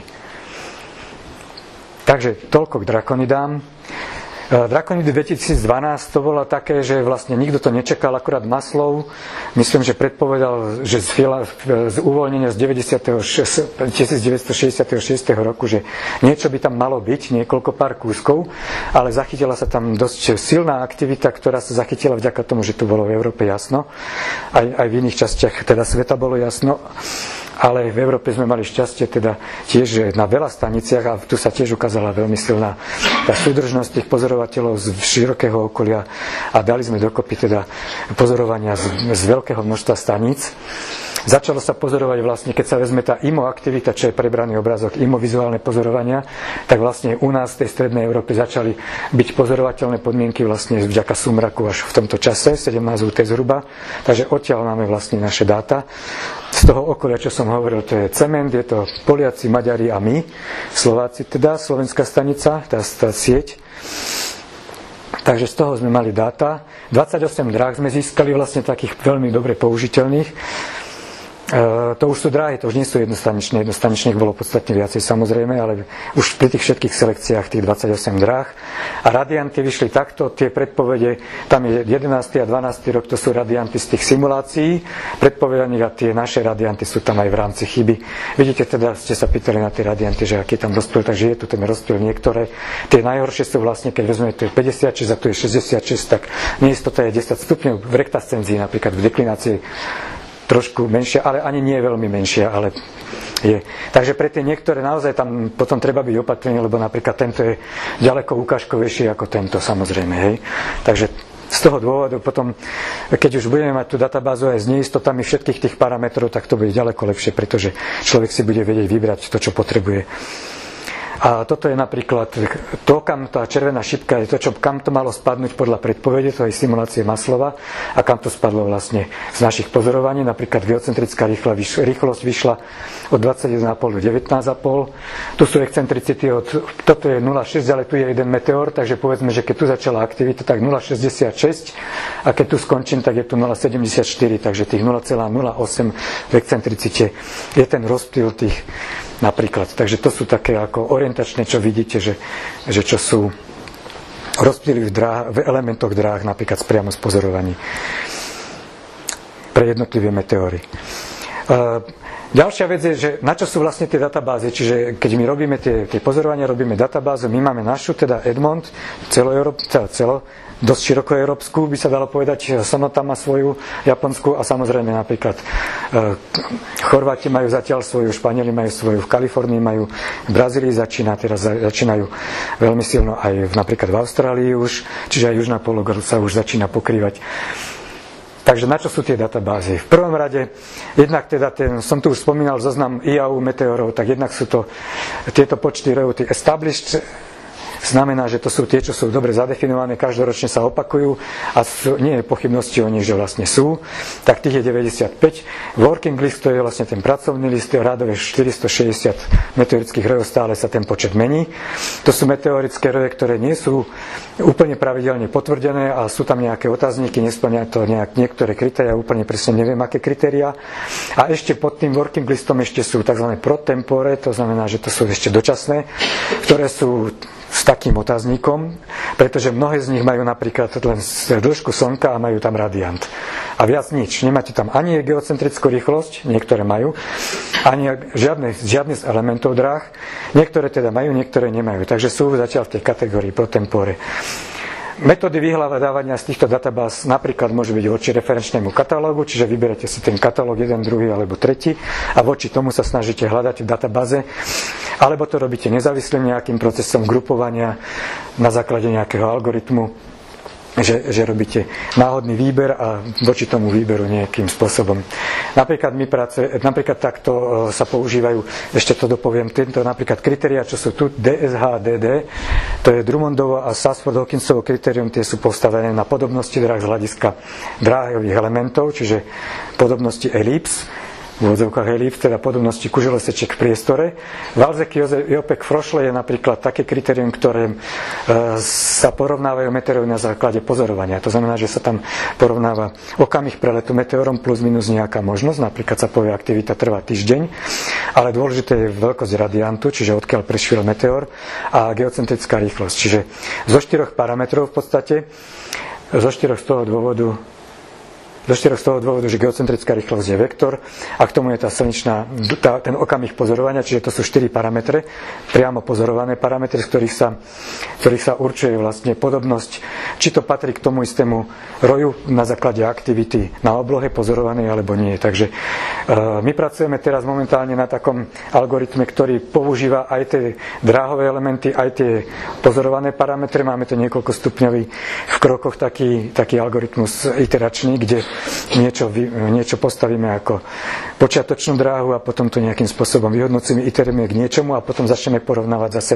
Takže toľko k drakonidám. Drakonidy dvetisícdvanásť to bolo také, že vlastne nikto to nečakal, akurát Maslow, myslím, že predpovedal, že z, fila, z uvoľnenia z devätnásťstošesťdesiatšesť roku, že niečo by tam malo byť, niekoľko pár kúskov, ale zachytila sa tam dosť silná aktivita, ktorá sa zachytila vďaka tomu, že tu bolo v Európe jasno. Aj, aj v iných častiach teda sveta bolo jasno. Ale v Európe sme mali šťastie teda tiež na veľa staniciach a tu sa tiež ukázala veľmi silná tá súdržnosť tých pozorovateľov z širokého okolia a dali sme dokopy teda pozorovania z, z veľkého množstva staníc. Začalo sa pozorovať vlastne, keď sa vezme tá I M O aktivita, čo je prebraný obrazok, I M O vizuálne pozorovania, tak vlastne u nás v tej strednej Európe začali byť pozorovateľné podmienky vlastne vďaka sumraku až v tomto čase, sedemnásť ú té zhruba. Takže odtiaľ máme vlastne naše dáta. Z toho okolia, čo som hovoril, to je Cement, je to Poliaci, Maďari a my, Slováci teda, slovenská stanica, tá, tá sieť. Takže z toho sme mali dáta. dvadsaťosem dráh sme získali vlastne takých veľmi dobre použiteľných. Uh, to už sú dráhy, to už nie sú jednostanečné. Jednostanečných bolo podstatne viacej samozrejme, ale už pri tých všetkých selekciách tých dvadsaťosem dráh. A radianty vyšli takto, tie predpovede, tam je jedenásty a dvanásty rok, to sú radianty z tých simulácií predpovedaných a tie naše radianty sú tam aj v rámci chyby. Vidíte teda, ste sa pýtali na tie radianty, že aký je tam rozptyl, takže je tu ten rozptyl niektoré. Tie najhoršie sú vlastne, keď vezmeme, tu je päťdesiatšesť a tu je šesťdesiatšesť, tak neistota je desať stupňov v rektascenzii, napríklad v deklinácii trošku menšia, ale ani nie veľmi menšia, ale je. Takže pre tie niektoré naozaj tam potom treba byť opatrný, lebo napríklad tento je ďaleko ukážkovejší ako tento, samozrejme, hej. Takže z toho dôvodu potom, keď už budeme mať tú databázu aj s neistotami všetkých tých parametrov, tak to bude ďaleko lepšie, pretože človek si bude vedieť vybrať to, čo potrebuje. A toto je napríklad to, kam tá červená šipka je to, čo, kam to malo spadnúť podľa predpovede, to je simulácie Maslova a kam to spadlo vlastne z našich pozorovaní. Napríklad geocentrická rýchlosť vyšla od dvadsaťjeden celá päť do devätnásť celá päť. Tu sú excentricity od, toto je nula celá šesť, ale tu je jeden meteor, takže povedzme, že keď tu začala aktivita, tak nula celá šesťdesiatšesť a keď tu skončím, tak je tu nula celá sedemdesiatštyri, takže tých nula celá nula osem v excentricite je ten rozptyl tých napríklad. Takže to sú také ako orientačné, čo vidíte, že, že čo sú rozptýly v, dráh, v elementoch dráh, napríklad priamo z pozorovaní pre jednotlivé meteóry. Uh, Ďalšia vec je, že na čo sú vlastne tie databázy, čiže keď my robíme tie, tie pozorovania, robíme databázu, my máme našu, teda Edmond, celo, celo, celo dosť širokoeurópsku, by sa dalo povedať, Sonota má svoju japonskú a samozrejme napríklad e, Chorváti majú zatiaľ svoju, Španieli majú svoju, v Kalifornii majú, v Brazílii začína, teraz začínajú veľmi silno aj v, napríklad v Austrálii už, čiže aj južná pologora sa už začína pokrývať. Takže na čo sú tie databázy? V prvom rade, jednak teda ten, som tu už spomínal zoznam í á u meteorov, tak jednak sú to tieto počty reuty established, znamená, že to sú tie, čo sú dobre zadefinované, každoročne sa opakujú a sú, nie je pochybnosti o nich, že vlastne sú, tak tých je deväťdesiatpäť. Working list, to je vlastne ten pracovný list, rádové štyristošesťdesiat meteorických rojov, stále sa ten počet mení. To sú meteorické roje, ktoré nie sú úplne pravidelne potvrdené a sú tam nejaké otázniky, nespĺňajú to nejak, niektoré kritériá, úplne presne neviem, aké kritériá. A ešte pod tým working listom ešte sú tzv. Pro tempore, to znamená, že to sú ešte dočasné, ktoré sú s takým otáznikom, pretože mnohé z nich majú napríklad len dĺžku slnka a majú tam radiant. A viac nič. Nemáte tam ani geocentrickú rýchlosť, niektoré majú, ani žiadne, žiadne z elementov dráh. Niektoré teda majú, niektoré nemajú. Takže sú zatiaľ v tej kategórii pro tempore. Metódy vyhľadávania z týchto databáz napríklad môže byť voči referenčnému katalógu, čiže vyberete si ten katalóg jeden, druhý alebo tretí a voči tomu sa snažíte hľadať v databáze, alebo to robíte nezávislým nejakým procesom grupovania na základe nejakého algoritmu, že, že robíte náhodný výber a voči tomu výberu nejakým spôsobom. Napríklad my práce, napríklad takto sa používajú, ešte to dopoviem, tento napríklad kritériá, čo sú tu, dé es há dé dé, to je Drummondovo a Sarsford-Hawkinsovo kritérium, tie sú postavené na podobnosti dráh z hľadiska dráhových elementov, čiže podobnosti elips, v úvodzovkách elips, teda podobnosti kuželoseček v priestore. Valzek Jopek Frošle je napríklad také kritérium, ktoré e, sa porovnávajú meteory na základe pozorovania. To znamená, že sa tam porovnáva okamih preletu meteorom plus minus nejaká možnosť. Napríklad sa povie, aktivita trvá týždeň, ale dôležité je veľkosť radiantu, čiže odkiaľ prešiel meteor, a geocentrická rýchlosť. Čiže zo štyroch parametrov v podstate, zo štyroch z toho dôvodu Do štyroch z toho dôvodu, že geocentrická rýchlosť je vektor a k tomu je tá slnečná, tá, ten okamih pozorovania, čiže to sú štyri parametre, priamo pozorované parametre, z ktorých sa, ktorých sa určuje vlastne podobnosť, či to patrí k tomu istému roju na základe aktivity na oblohe pozorovanej alebo nie. Takže uh, my pracujeme teraz momentálne na takom algoritme, ktorý používa aj tie dráhové elementy, aj tie pozorované parametre. Máme to niekoľko stupňový v krokoch taký, taký algoritmus iteračný, kde Niečo, niečo postavíme ako počiatočnú dráhu a potom to nejakým spôsobom vyhodnocíme, iterujeme k niečomu a potom začneme porovnávať zase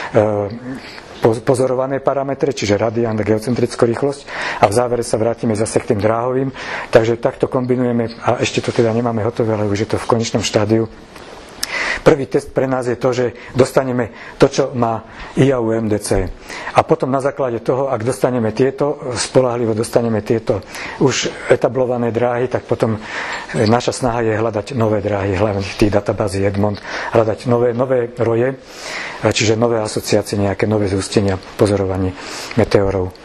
e, pozorované parametre, čiže radiant a geocentrickú rýchlosť a v závere sa vrátime zase k tým dráhovým. Takže takto kombinujeme a ešte to teda nemáme hotové, ale už je to v konečnom štádiu. Prvý test pre nás je to, že dostaneme to, čo má I A U M D C. A potom na základe toho, ak dostaneme tieto, spoľahlivo dostaneme tieto už etablované dráhy, tak potom naša snaha je hľadať nové dráhy, hlavne v tých databází Edmond, hľadať nové, nové roje, čiže nové asociácie, nejaké nové zústenia pozorovaní meteorov.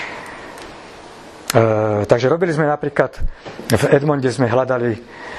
E, takže robili sme napríklad, v Edmonde sme hľadali e,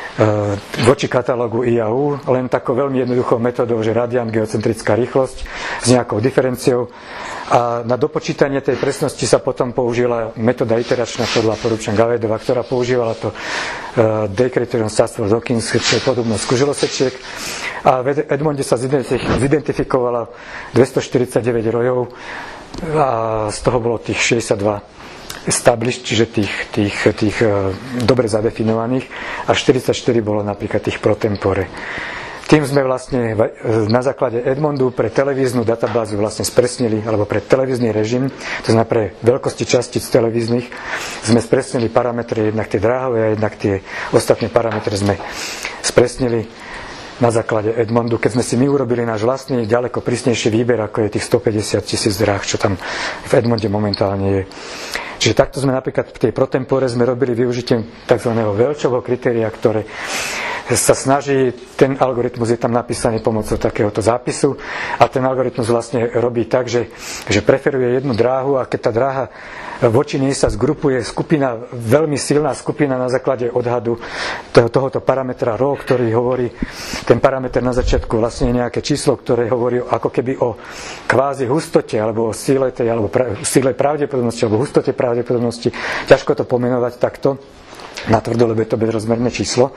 voči katalógu I A U len takou veľmi jednoduchou metodou, že radián geocentrická rýchlosť s nejakou diferenciou. A na dopočítanie tej presnosti sa potom použila metóda iteračná podľa porúčan Gavedova, ktorá používala to uh, day criterion Statsford Hawkins, čo je podobnosť kuželosečiek. A v Edmonde sa zidentifikovala dvestoštyridsaťdeväť rojov a z toho bolo tých šesťdesiatdva established, čiže tých, tých, tých uh, dobre zadefinovaných, a štyridsaťštyri bolo napríklad tých pro tempore. Tým sme vlastne na základe Edmondu pre televíznu databázu vlastne spresnili, alebo pre televízny režim, to znamená pre veľkosti častíc televíznych, sme spresnili parametre, jednak tie dráhové a jednak tie ostatné parametre sme spresnili na základe Edmondu, keď sme si my urobili náš vlastný ďaleko prísnejší výber, ako je tých stopäťdesiat tisíc dráh, čo tam v Edmonde momentálne je. Čiže takto sme napríklad v tej protempore sme robili využitím tzv. Welchovho kritéria, ktoré sa snaží, ten algoritmus je tam napísaný pomocou takéhoto zápisu a ten algoritmus vlastne robí tak, že, že preferuje jednu dráhu, a keď tá dráha voči nej sa zgrupuje skupina, veľmi silná skupina na základe odhadu tohoto parametra rho, ktorý hovorí, ten parameter na začiatku vlastne je nejaké číslo, ktoré hovorí ako keby o kvázi hustote, alebo o síle tej, alebo pra, síle pravdepodobnosti, alebo hustote pravdepodobnosti. Ťažko to pomenovať takto natvrdo, lebo je to bezrozmerné číslo.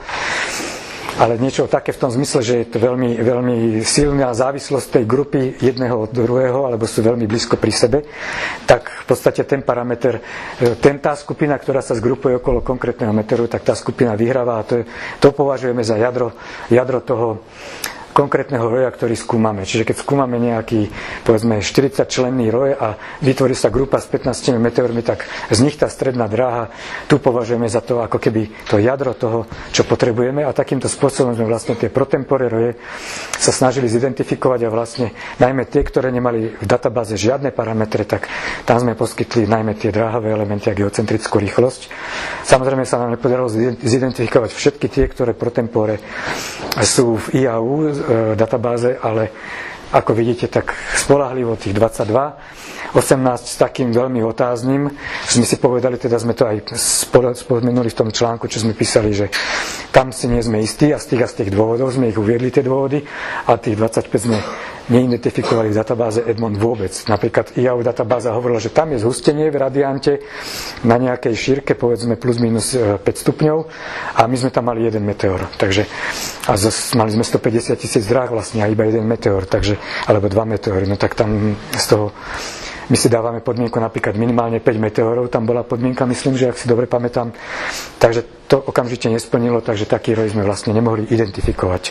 Ale niečo také v tom zmysle, že je to veľmi, veľmi silná závislosť tej grupy jedného od druhého, alebo sú veľmi blízko pri sebe, tak v podstate ten parameter, ten, tá skupina, ktorá sa zgrupuje okolo konkrétneho meteoru, tak tá skupina vyhráva, a to, je, to považujeme za jadro, jadro toho konkrétneho roja, ktorý skúmame. Čiže keď skúmame nejaký, povedzme, štyridsaťčlenný roj a vytvorí sa grupa s pätnástimi meteormi, tak z nich tá stredná dráha, tu považujeme za to ako keby to jadro toho, čo potrebujeme, a takýmto spôsobom sme vlastne tie protempore roje sa snažili zidentifikovať, a vlastne najmä tie, ktoré nemali v databáze žiadne parametre, tak tam sme poskytli najmä tie dráhové elementy a geocentrickú rýchlosť. Samozrejme sa nám nepodarilo zidentifikovať všetky tie, ktoré protempore sú v I A U databáze, ale ako vidíte, tak spoľahlivo tých dvadsaťdva, osemnásť s takým veľmi otáznym. Sme si povedali, teda sme to aj spomenuli v tom článku, čo sme písali, že tam si nie sme istí, a z tých a z tých dôvodov sme ich uviedli, tie dôvody, a tých dvadsaťpäť sme neidentifikovali v databáze Edmond vôbec. Napríklad I A U databáza hovorila, že tam je zhustenie v radiante na nejakej šírke, povedzme plus minus päť stupňov, a my sme tam mali jeden meteor. Takže, a z, mali sme stopäťdesiat tisíc dráh vlastne, a iba jeden meteor, takže, alebo dva meteory. No tak tam z toho my si dávame podmienku napríklad minimálne päť meteorov, tam bola podmienka, myslím, že ak si dobre pamätám. Takže to okamžite nesplnilo, takže taký roj sme vlastne nemohli identifikovať.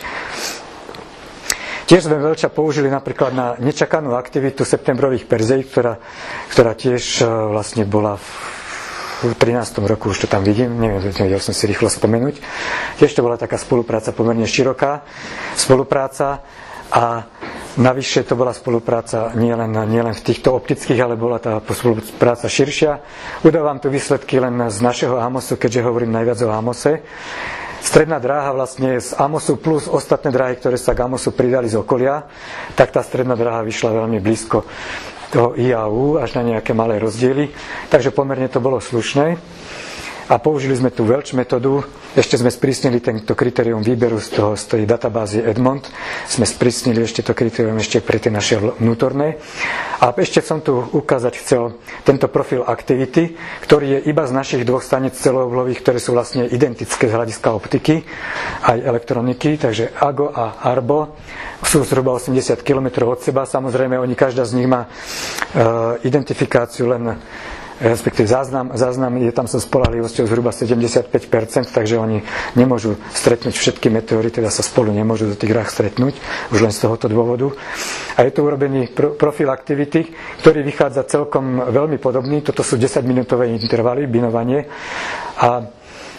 Tiež sme veľča použili napríklad na nečakanú aktivitu septembrových Perzeí, ktorá, ktorá tiež vlastne bola v trinástom roku, už to tam vidím, neviem, nevedel som si rýchlo spomenúť. Tiež to bola taká spolupráca pomerne široká spolupráca, a navyše to bola spolupráca nielen, nielen v týchto optických, ale bola tá spolupráca širšia. Udávam tu výsledky len z našeho Amosu, keďže hovorím najviac o Amose. Stredná dráha vlastne z Amosu plus ostatné dráhy, ktoré sa k Amosu pridali z okolia, tak tá stredná dráha vyšla veľmi blízko toho I A U, až na nejaké malé rozdiely. Takže pomerne to bolo slušné. A použili sme tú Welch metódu, ešte sme sprísnili tento kritérium výberu z, toho, z tej databázy Edmond, sme sprísnili ešte to kritérium ešte pre tie naše vnútorné. A ešte som tu ukázať chcel tento profil aktivity, ktorý je iba z našich dvoch stanic celooblových, ktoré sú vlastne identické z hľadiska optiky aj elektroniky, takže A G O a Arbo sú zhruba osemdesiat kilometrov od seba. Samozrejme, oni každá z nich má e, identifikáciu len, respektíve záznam, záznam je tam so spoľahlivosťou zhruba sedemdesiatpäť percent, takže oni nemôžu stretnúť všetky meteory, teda sa spolu nemôžu do tých dráh stretnúť, už len z tohoto dôvodu. A je tu urobený pro, profil aktivity, ktorý vychádza celkom veľmi podobný. Toto sú desaťminútové intervaly, binovanie. A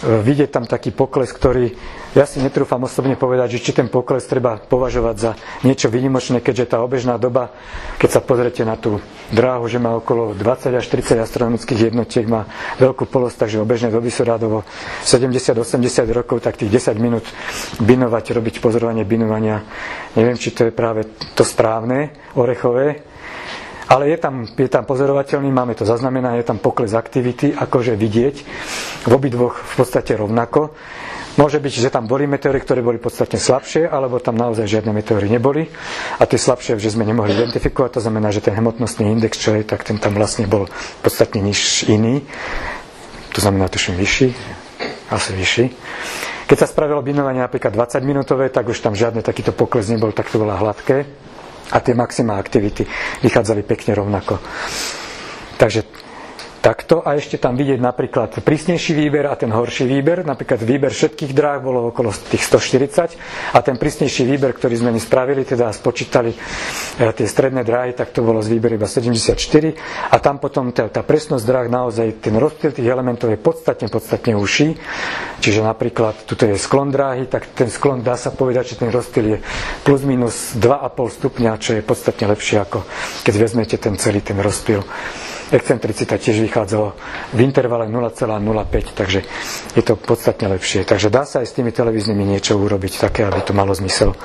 vidieť tam taký pokles, ktorý ja si netrúfam osobne povedať, že či ten pokles treba považovať za niečo výnimočné, keďže tá obežná doba, keď sa pozriete na tú dráhu, že má okolo dvadsať až tridsať astronomických jednotiek, má veľkú polosť, takže obežné doby sú rádovo sedemdesiat až osemdesiat rokov, tak tých desať minút binovať, robiť pozorovanie binovania, neviem, či to je práve to správne, orechové. Ale je tam, je tam pozorovateľný, máme to zaznamenané, je tam pokles aktivity, akože vidieť v obidvoch v podstate rovnako. Môže byť, že tam boli meteory, ktoré boli podstatne slabšie, alebo tam naozaj žiadne meteory neboli. A tie slabšie, že sme nemohli identifikovať, to znamená, že ten hmotnostný index, čo je, tak ten tam vlastne bol podstatne niž iný. To znamená, tuším, vyšší, asi vyšší. Keď sa spravilo binovanie napríklad dvadsaťminútové, tak už tam žiadny takýto pokles nebol, tak to bolo hladké. A tie maxima aktivity vychádzali pekne rovnako. Takže takto a ešte tam vidieť napríklad prísnejší výber a ten horší výber. Napríklad výber všetkých dráh bolo okolo tých stoštyridsať a ten prísnejší výber, ktorý sme my spravili, teda spočítali tie stredné dráhy, tak to bolo z výberu iba sedemdesiatštyri a tam potom tá, tá presnosť dráh, naozaj ten rozptyl tých elementov je podstatne, podstatne užší. Čiže napríklad tuto je sklon dráhy, tak ten sklon dá sa povedať, že ten rozptyl je plus minus dva a pol stupňa, čo je podstatne lepšie ako keď vezmete ten celý ten rozptyl. Excentricita tiež vychádzalo v intervale nula celá nula päť, takže je to podstatne lepšie. Takže dá sa aj s tými televíznymi niečo urobiť také, aby to malo zmysel.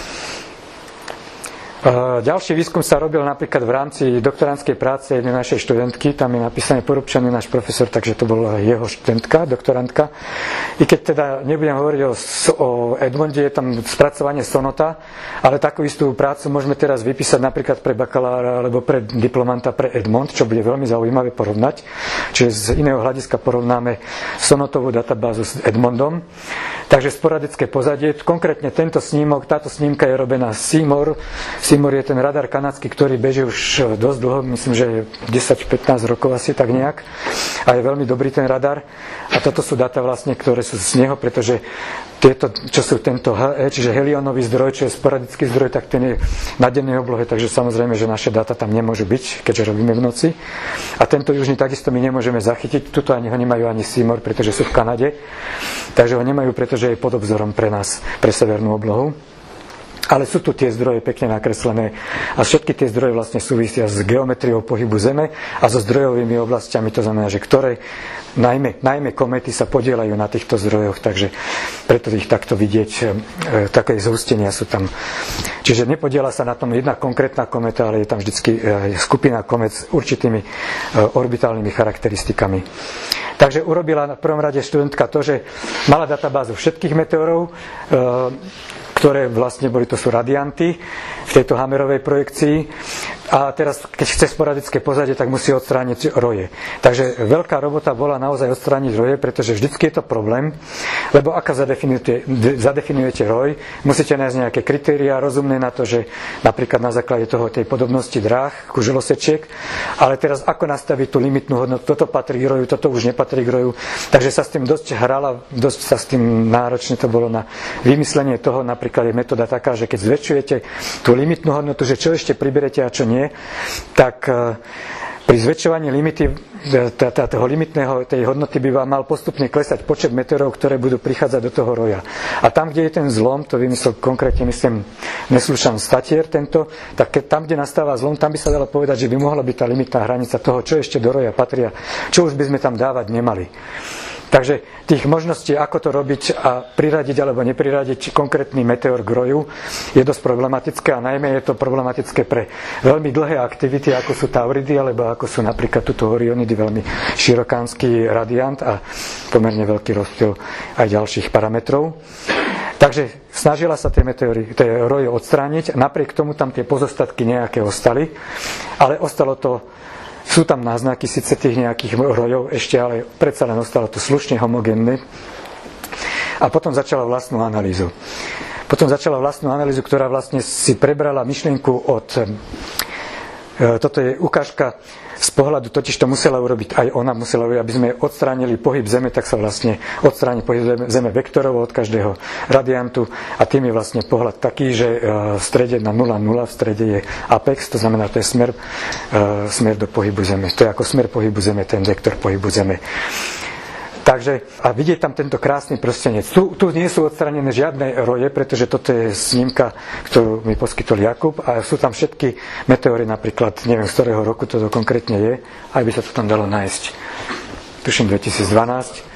Ďalší výskum sa robil napríklad v rámci doktorandskej práce jednej našej študentky, tam je napísané Porúbčany, náš profesor, takže to bola jeho študentka, doktorantka. I keď teda nebudem hovoriť o, o Edmonde, je tam spracovanie sonota, ale takú istú prácu môžeme teraz vypísať napríklad pre bakalára alebo pre diplomanta pre Edmond, čo bude veľmi zaujímavé porovnať. Čiže z iného hľadiska porovnáme sonotovú databázu s Edmondom. Takže sporadické pozadie, konkrétne tento snímok, táto snímka je robená Seymour. Seymour je ten radar kanadský, ktorý beží už dosť dlho, myslím, že desať pätnásť rokov asi tak nejak. A je veľmi dobrý ten radar. A toto sú dáta vlastne, ktoré sú z neho, pretože tieto, čo sú tento há é, čiže helionový zdroj, čo je sporadický zdroj, tak ten je na dennej oblohe, takže samozrejme, že naše dáta tam nemôžu byť, keďže robíme v noci. A tento južný takisto my nemôžeme zachytiť, tuto ani ho nemajú ani Seymour, pretože sú v Kanade. Takže ho nemajú, pretože je pod obzorom pre nás, pre severnú oblohu. Ale sú tu tie zdroje pekne nakreslené a všetky tie zdroje vlastne súvisia s geometriou pohybu Zeme a so zdrojovými oblastiami, to znamená, že ktoré najmä, najmä kométy sa podieľajú na týchto zdrojoch, takže preto ich takto vidieť, e, také zhustenia sú tam. Čiže nepodiela sa na tom jedna konkrétna kométa, ale je tam vždycky e, skupina komét s určitými e, orbitálnymi charakteristikami. Takže urobila v prvom rade študentka to, že mala databázu všetkých meteorov, e, ktoré vlastne boli, to sú radianty v tejto Hammerovej projekcii. A teraz, keď chce sporadické pozadie, tak musí odstrániť roje. Takže veľká robota bola naozaj odstrániť roje, pretože vždycky je to problém, lebo ako zadefinujete, zadefinujete roj, musíte nájsť nejaké kritériá rozumné na to, že napríklad na základe toho tej podobnosti dráh, kuželosečiek, ale teraz ako nastaviť tú limitnú hodnotu, toto patrí k roju, toto už nepatrí k roju. Takže sa s tým dosť hrala, dosť sa s tým náročne to bolo na vymyslenie toho. Napríklad je metóda taká, že keď zväčšujete tú limitnú hodnotu, že čo ešte priberete a čo nie, tak pri zväčšovaní limity, toho limitného, tej hodnoty by vám mal postupne klesať počet meteorov, ktoré budú prichádzať do toho roja. A tam, kde je ten zlom, to vymyslel konkrétne, myslím, Neslúšan Statier tento, tak keď tam, kde nastáva zlom, tam by sa dalo povedať, že by mohla byť tá limitná hranica toho, čo ešte do roja patria, čo už by sme tam dávať nemali. Takže tých možností, ako to robiť a priradiť alebo nepriradiť konkrétny meteor k roju, je dosť problematické a najmä je to problematické pre veľmi dlhé aktivity, ako sú Tauridy, alebo ako sú napríklad tuto Orionidy, veľmi širokánsky radiant a pomerne veľký rozptyl aj ďalších parametrov. Takže snažila sa tie meteory, tie roje odstrániť, napriek tomu tam tie pozostatky nejaké ostali, ale ostalo to. Sú tam náznaky síce tých nejakých rojov ešte, ale predsa len ostalo to slušne homogénne. A potom začala vlastnú analýzu. Potom začala vlastnú analýzu, ktorá vlastne si prebrala myšlienku od... Toto je ukážka z pohľadu, totiž to musela urobiť aj ona, musela urobiť, aby sme odstránili pohyb Zeme, tak sa vlastne odstráni pohyb Zeme vektorovo od každého radiantu a tým je vlastne pohľad taký, že v strede na nula nula, v strede je apex, to znamená, to je smer, smer do pohybu Zeme. To je ako smer pohybu Zeme, ten vektor pohybu Zeme. Takže, a vidieť tam tento krásny prstenec. Tu, tu nie sú odstranené žiadne roje, pretože toto je snímka, ktorú mi poskytol Jakub, a sú tam všetky meteóry, napríklad, neviem, z ktorého roku to konkrétne je, aj by sa to tam dalo nájsť. Tuším dvetisícdvanásť.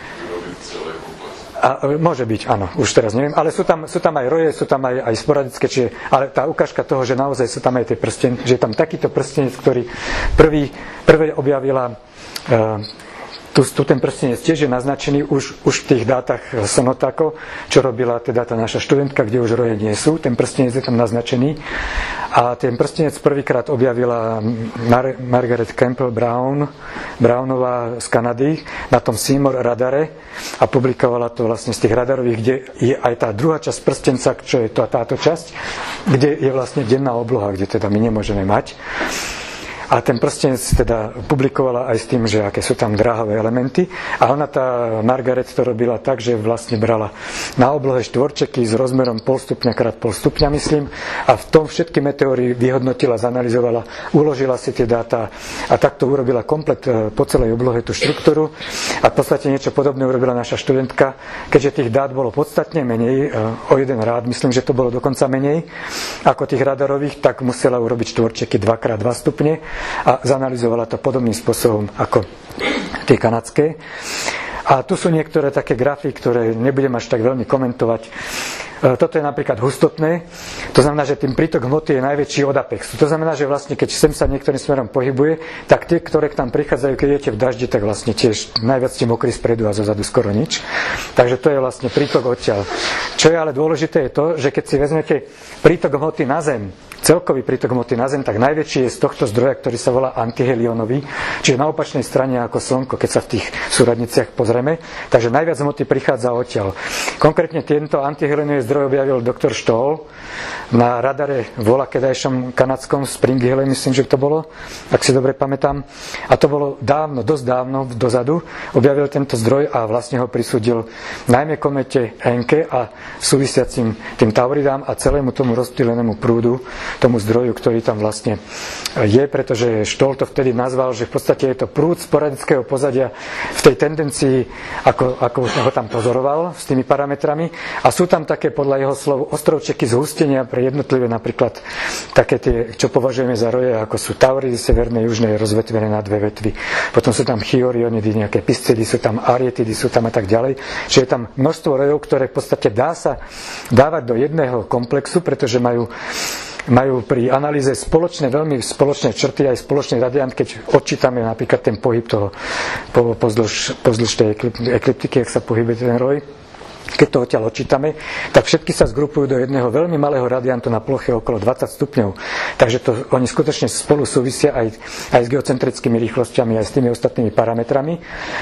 A môže byť, áno, už teraz neviem, ale sú tam, sú tam aj roje, sú tam aj, aj sporadické, čiže, ale tá ukážka toho, že naozaj sú tam aj tie prsten, že je tam takýto prstenec, ktorý prvý, prvé objavila uh, tu, tu ten prstenec tiež je naznačený už, už v tých dátach Sonotako, čo robila teda tá naša študentka, kde už roje nie sú, ten prstenec je tam naznačený. A ten prstenec prvýkrát objavila Mar- Margaret Campbell Brown, Brownová z Kanady na tom Seymour radare a publikovala to vlastne z tých radarových, kde je aj tá druhá časť prstenca, čo je to, táto časť, kde je vlastne denná obloha, kde teda my nemôžeme mať. A ten prstenec teda publikovala aj s tým, že aké sú tam dráhavé elementy. A ona, tá Margaret, to robila tak, že vlastne brala na oblohe štvorčeky s rozmerom pol stupňa krát pol stupňa, myslím. A v tom všetky meteóry vyhodnotila, zanalizovala, uložila si tie dáta a takto urobila komplet po celej oblohe tú štruktúru. A v podstate niečo podobné urobila naša študentka. Keďže tých dát bolo podstatne menej, o jeden rád, myslím, že to bolo dokonca menej ako tých radarových, tak musela urobiť štvorčeky dva krát dva stupne. A zanalizovala to podobným spôsobom ako tie kanadské. A tu sú niektoré také grafy, ktoré nebudem až tak veľmi komentovať. Toto je napríklad hustotné. To znamená, že tým prítok hmoty je najväčší od apexu. To znamená, že vlastne keď sem sa niektorým smerom pohybuje, tak tie, ktoré k tam prichádzajú, keď idete v daždi, tak vlastne tiež najviac ste mokrí spredu a zozadu skoro nič. Takže to je vlastne prítok odtiaľ. Čo je ale dôležité je to, že keď si vezmete prítok hmoty na Zem, celkový prítok hmoty na Zem, tak najväčší je z tohto zdroja, ktorý sa volá antihelionový, čiže na opačnej strane ako Slnko, keď sa v tých súradniciach pozrieme. Takže najviac hmoty prichádza odtiaľ. Konkrétne tento antihelionový zdroj objavil doktor Stoll na radare voľakedajšom kanadskom Spring Hill, myslím, že to bolo, ak si dobre pamätám. A to bolo dávno, dosť dávno dozadu. Objavil tento zdroj a vlastne ho prisúdil najmä komete Encke a súvisiacim tým Tauridám a celému tomu rozptýlenému prúdu, tomu zdroju, ktorý tam vlastne je, pretože Stoll to vtedy nazval, že v podstate je to prúd sporadického pozadia v tej tendencii, ako, ako ho tam pozoroval s tými parametrami. A sú tam také, podľa jeho slov, ostrovčeky zhustenia pre jednotlivé, napríklad také tie, čo považujeme za roje, ako sú Tauridy severné, južné, rozvetvené na dve vetvy. Potom sú tam Chiorionidy, nejaké Piscidy, sú tam Arietidy, sú tam a tak ďalej. Čiže je tam množstvo rojov, ktoré v podstate dá sa dávať do jedného komplexu, pretože majú majú pri analýze spoločné, veľmi spoločné črty, aj spoločný radiant, keď odčítame napríklad ten pohyb toho po, pozdĺž, pozdĺž tej ekliptiky, ak sa pohybuje ten roj, keď to odtiaľ odčítame, tak všetky sa zgrupujú do jedného veľmi malého radiantu na ploche okolo dvadsať stupňov. Takže to, oni skutočne spolu súvisia aj, aj s geocentrickými rýchlosťami, aj s tými ostatnými parametrami.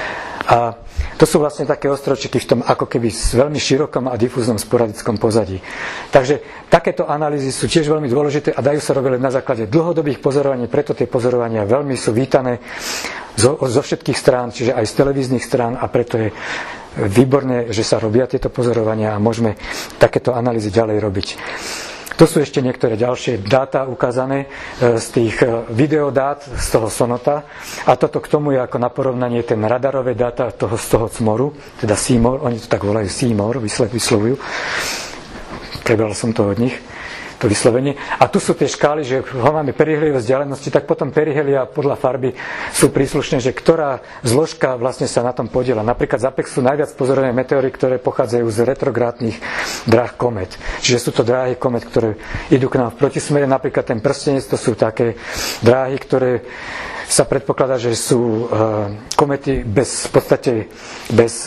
A to sú vlastne také ostrovčeky v tom ako keby s veľmi širokom a difúznom sporadickom pozadí. Takže takéto analýzy sú tiež veľmi dôležité a dajú sa robiť na základe dlhodobých pozorovaní, preto tie pozorovania veľmi sú vítané zo, zo všetkých strán, čiže aj z televíznych strán, a preto je výborné, že sa robia tieto pozorovania a môžeme takéto analýzy ďalej robiť. To sú ešte niektoré ďalšie dáta ukázané z tých videodát z toho Sonota. A toto k tomu je ako na porovnanie ten radarové dáta toho, z toho Cmoru, teda Seymour, oni to tak volajú Seymour, vyslovujú. Prebral som to od nich, to vyslovenie. A tu sú tie škály, že ho máme periheliové vzdialenosti, tak potom perihelia podľa farby sú príslušné, že ktorá zložka vlastne sa na tom podiela. Napríklad z apexu najviac pozorujeme meteóry, ktoré pochádzajú z retrográdnych dráh komet. Čiže sú to dráhy komet, ktoré idú k nám v protismere. Napríklad ten prstenec, to sú také dráhy, ktoré sa predpokladá, že sú uh, komety bez, v podstate bez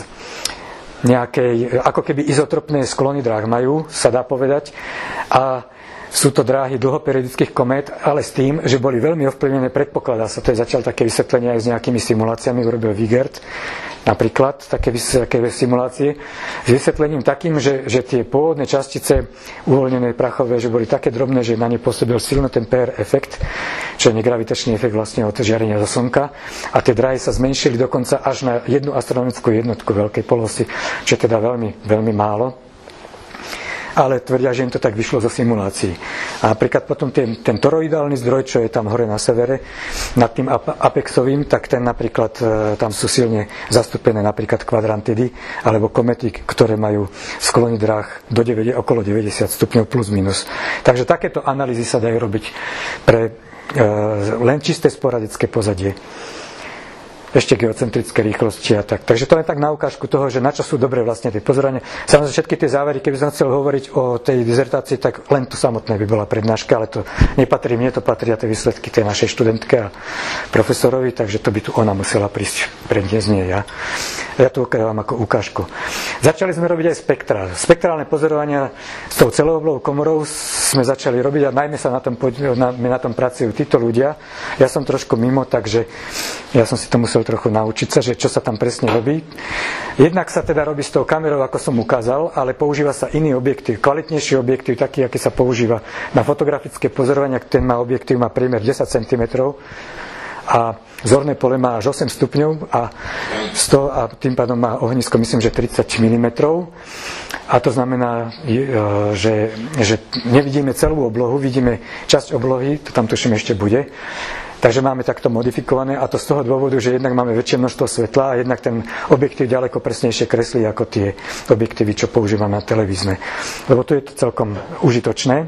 nejakej, ako keby izotropné sklony dráh majú, sa dá povedať. A sú to dráhy dlhoperiodických komét, ale s tým, že boli veľmi ovplyvnené, predpokladá sa, to je zatiaľ také vysvetlenie aj s nejakými simuláciami, urobil Wigert napríklad, také, také simulácie, s vysvetlením takým, že, že tie pôvodné častice uvoľnené prachové, že boli také drobné, že na ne pôsobil silno ten pé er efekt, čo je negravitačný efekt vlastne od žiarenia zo Slnka, a tie dráhy sa zmenšili dokonca až na jednu astronomickú jednotku veľkej polosy, čo je teda veľmi, veľmi málo. ale tvrdia, že im to tak vyšlo zo simulácií. A napríklad potom ten, ten toroidálny zdroj, čo je tam hore na severe, nad tým apexovým, tak ten napríklad, tam sú silne zastúpené napríklad kvadrantidy, alebo komety, ktoré majú sklony dráh do deväť, okolo deväťdesiat stupňov plus minus. Takže takéto analýzy sa dajú robiť pre e, len čisté sporadické pozadie. Ešte geocentrické rýchlosti a tak. Takže to je tak na ukážku toho, že na čo sú dobré vlastne tie pozorovania. Samozrejme, všetky tie závery, keby som chcel hovoriť o tej dizertácii, tak len tu samotné by bola prednáška, ale to nepatrí mne, to patria tie výsledky tej našej študentke a profesorovi, takže to by tu ona musela prísť predniesť, nie ja. Ja to ukážem ako ukážku. Začali sme robiť aj spektra. Spektrálne pozorovania s tou celooblovou komorou sme začali robiť a najmä sa na tom, na, na tom pracujú títo ľudia. Ja som trošku mimo, takže ja som si to musel trochu naučiť sa, že čo sa tam presne robí. Jednak sa teda robí s tou kamerou, ako som ukázal, ale používa sa iný objektív, kvalitnejší objektív, taký, aký sa používa na fotografické pozorovania. Ten má objektív, má priemer desať centimetrov a zorné pole má až osem stupňov a, sto, a tým pádom má ohnisko, myslím, že tridsať milimetrov. A to znamená, že, že nevidíme celú oblohu, vidíme časť oblohy, to tam tuším ešte bude. Takže máme takto modifikované a to z toho dôvodu, že jednak máme väčšie množstvo svetla a jednak ten objektív ďaleko presnejšie kreslí ako tie objektívy, čo používame na televízne. Lebo tu je to celkom užitočné.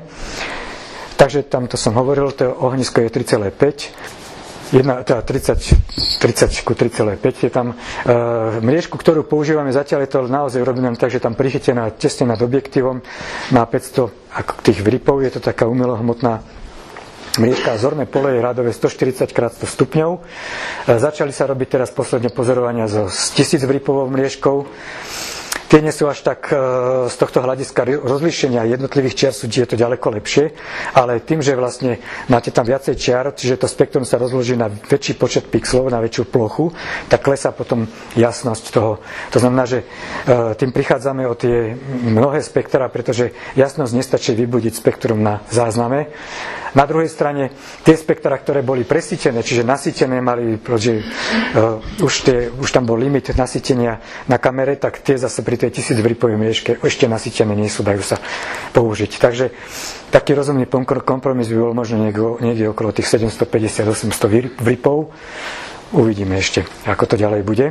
Takže tamto som hovoril, to ohnisko je tri celé päť. Jedna, teda tridsať, tridsať ku tri celé päť je tam. E, mriežku, ktorú používame zatiaľ, je to naozaj urobené tak, že tam prichytená tesne nad objektívom, má päťsto ako tých vripov, je to taká umelohmotná mriežka. Zorné pole je radové stoštyridsať krát sto stupňov. E, začali sa robiť teraz posledne pozorovania so tisíc vripovou mriežkou. Tie nie sú až tak e, z tohto hľadiska rozlíšenia jednotlivých čiar sú je to ďaleko lepšie, ale tým, že vlastne máte tam viacej čiar, čiže to spektrum sa rozloží na väčší počet pixlov, na väčšiu plochu, tak klesá potom jasnosť toho. To znamená, že e, tým prichádzame o tie mnohé spektra, pretože jasnosť nestačí vybudiť spektrum na zázname. Na druhej strane tie spektra, ktoré boli presítené, čiže nasýtené mali, že uh, už, tie, už tam bol limit nasýtenia na kamere, tak tie zase pri tej tisíc vripovej mriežke ešte nasýtené nie sú, dajú sa použiť. Takže taký rozumný kompromis by bol možno niekde, niekde okolo tých sedemstopäťdesiat až osemsto vripov. Uvidíme ešte, ako to ďalej bude.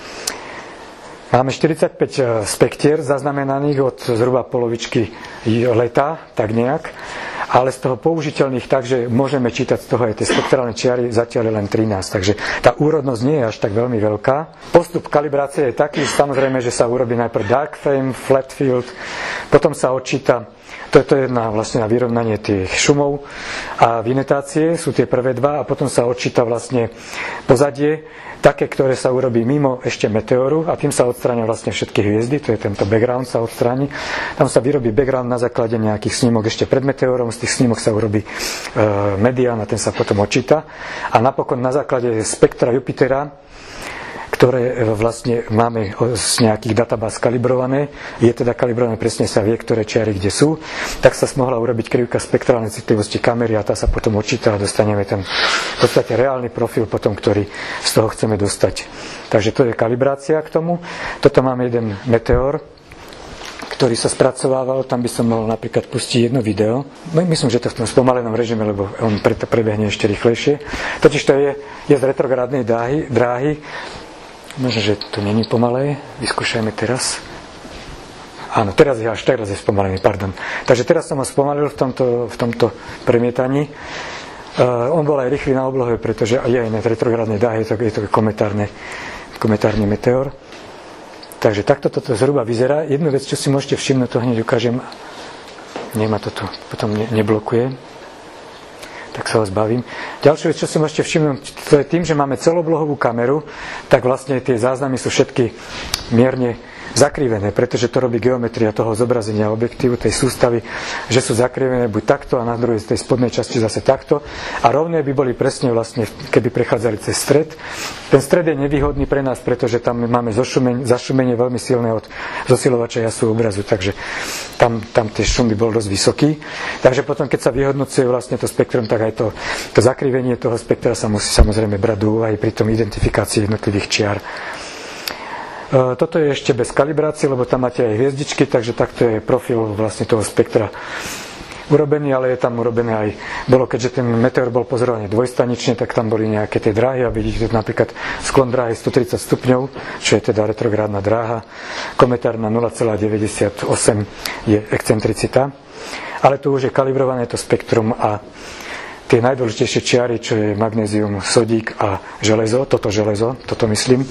Máme štyridsaťpäť spektier zaznamenaných od zhruba polovičky leta, tak nejak. Ale z toho použiteľných, takže môžeme čítať z toho aj tie spektrálne čiary, zatiaľ je len trinásť, takže tá úrodnosť nie je až tak veľmi veľká. Postup kalibrácie je taký, samozrejme, že sa urobí najprv dark frame, flat field, potom sa odčíta, to je na, vlastne na vyrovnanie tých šumov a vinetácie, sú tie prvé dva, a potom sa odčíta vlastne pozadie, také, ktoré sa urobí mimo ešte meteoru a tým sa odstránia vlastne všetky hviezdy, to je tento background sa odstráni. Tam sa vyrobí background na základe nejakých snímok ešte pred meteorom, z tých snímok sa urobí e, medián a ten sa potom odčíta. A napokon na základe spektra Jupitera, ktoré vlastne máme z nejakých databáz kalibrované, je teda kalibrované, presne sa vie, ktoré čiary kde sú, tak sa mohla urobiť krivka spektrálnej citlivosti kamery a tá sa potom odčíta a dostaneme ten v podstate reálny profil potom, ktorý z toho chceme dostať. Takže to je kalibrácia k tomu. Toto máme jeden meteor, ktorý sa spracovával, tam by som mohol napríklad pustiť jedno video. Myslím, že to v tom spomalenom režime, lebo on preto prebehne ešte rýchlejšie. Totiž to je, je z retrográdnej dráhy, dráhy. Možno, že to není pomalé. Vyskúšajme teraz. Áno, teraz je až teraz je spomalený, pardon. Takže teraz som ho spomalil v tomto, v tomto premietaní. Uh, on bol aj rýchly na oblohe, pretože je aj na retrográdnej dráhe, je to, je to kometárne, kometárny meteor. Takže takto toto zhruba vyzerá. Jednu vec, čo si môžete všimnúť, to hneď ukážem. Nech ma to tu potom ne, neblokuje. Tak sa ho zbavím. Ďalšia vec, čo si môžete všimnúť, to je tým, že máme celoblohovú kameru, tak vlastne tie záznamy sú všetky mierne zakrivené, pretože to robí geometria toho zobrazenia objektívu, tej sústavy, že sú zakrivené buď takto a na druhej tej spodnej časti zase takto. A rovné by boli presne vlastne, keby prechádzali cez stred. Ten stred je nevýhodný pre nás, pretože tam máme zošumenie, zašumenie veľmi silné od zosilovača jasu obrazu, takže tam, tam tie šum by bol dosť vysoký. Takže potom, keď sa vyhodnocuje vlastne to spektrum, tak aj to, to zakrivenie toho spektra sa musí samozrejme brať do úvahy pri tom identifikácii jednotlivých čiar. Toto je ešte bez kalibrácie, lebo tam máte aj hviezdičky, takže takto je profil vlastne toho spektra urobený, ale je tam urobené aj, bolo, keďže ten meteor bol pozorovaný dvojstanične, tak tam boli nejaké tie dráhy a vidíte napríklad sklon dráhy stotridsať stupňov, čo je teda retrográdna dráha, kometárna nula celá deväťdesiatosem je excentricita, ale tu už je kalibrované to spektrum a tie najdôležitejšie čiary, čo je magnézium, sodík a železo, toto železo, toto myslím,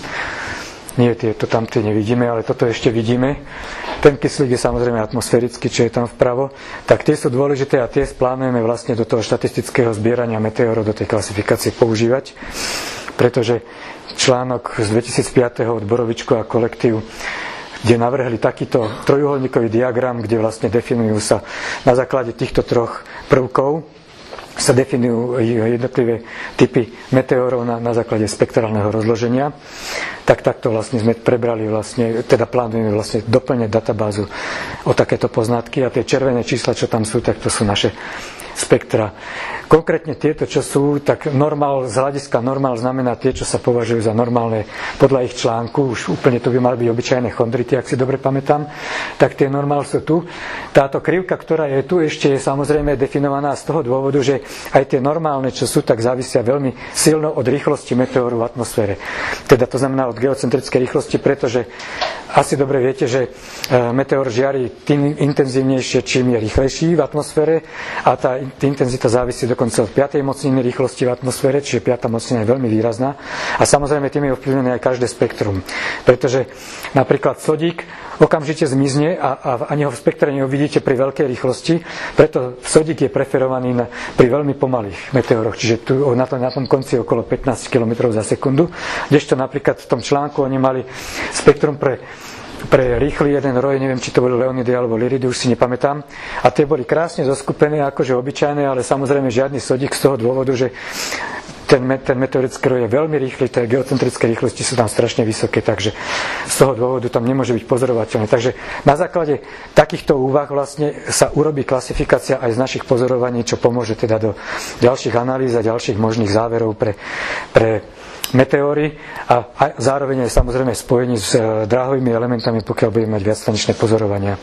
nie tieto, tam tie nevidíme, ale toto ešte vidíme. Ten kyslík je samozrejme atmosférický, čo je tam vpravo. Tak tie sú dôležité a tie plánujeme vlastne do toho štatistického zbierania meteorov, do tej klasifikácie používať. Pretože článok z dvetisícpäť od Borovičko a kolektív, kde navrhli takýto trojuholníkový diagram, kde vlastne definujú sa na základe týchto troch prvkov, sa definujú jednotlivé typy meteorov na, na základe spektrálneho rozloženia. Tak takto vlastne sme prebrali vlastne, teda plánujeme vlastne doplňať databázu o takéto poznatky a tie červené čísla, čo tam sú, tak to sú naše spektra. Konkrétne tieto, čo sú, tak normál, z hľadiska normál znamená tie, čo sa považujú za normálne podľa ich článku, už úplne to by mali byť obyčajné chondrity, ak si dobre pamätám, tak tie normál sú tu. Táto krivka, ktorá je tu, ešte je samozrejme definovaná z toho dôvodu, že aj tie normálne, čo sú, tak závisia veľmi silno od rýchlosti meteoru v atmosfére. Teda to znamená od geocentrickej rýchlosti, pretože asi dobre viete, že meteor žiari tým intenzívnejšie, čím je rýchlejší v atmosfére a tá intenzita závisí dokonca od piatej mocniny rýchlosti v atmosfére, čiže piata mocnina je veľmi výrazná a samozrejme tým je ovplyvnené aj každé spektrum. Pretože napríklad sodík okamžite zmizne a, a ani ho v spektre neuvidíte pri veľkej rýchlosti, preto sodík je preferovaný na, pri veľmi pomalých meteoroch, čiže tu na, to, na tom konci okolo pätnásť kilometrov za sekundu, kdežto napríklad v tom článku oni mali spektrum pre pre rýchly jeden roj, neviem, či to boli Leonidy alebo Lyridy, už si nepamätám. A tie boli krásne zoskupené, akože obyčajné, ale samozrejme žiadny sodík z toho dôvodu, že ten, ten meteorický roj je veľmi rýchly, tie geocentrické rýchlosti sú tam strašne vysoké, takže z toho dôvodu tam nemôže byť pozorovateľné. Takže na základe takýchto úvah vlastne sa urobí klasifikácia aj z našich pozorovaní, čo pomôže teda do ďalších analýz a ďalších možných záverov pre, pre meteóry a, a zároveň aj samozrejme spojení s dráhovými elementami, pokiaľ budeme mať viacstaničné pozorovania.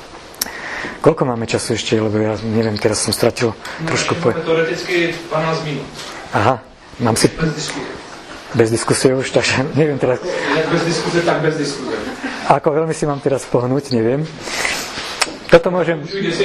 Koľko máme času ešte, lebo ja neviem, teraz som stratil no, trošku po... Teoreticky dvanásť minút. Aha, mám si... Bez diskusie. Bez diskusie už, takže neviem teraz... Jak bez diskusie, tak bez diskusie. Ako veľmi si mám teraz pohnúť, neviem. Toto môžem...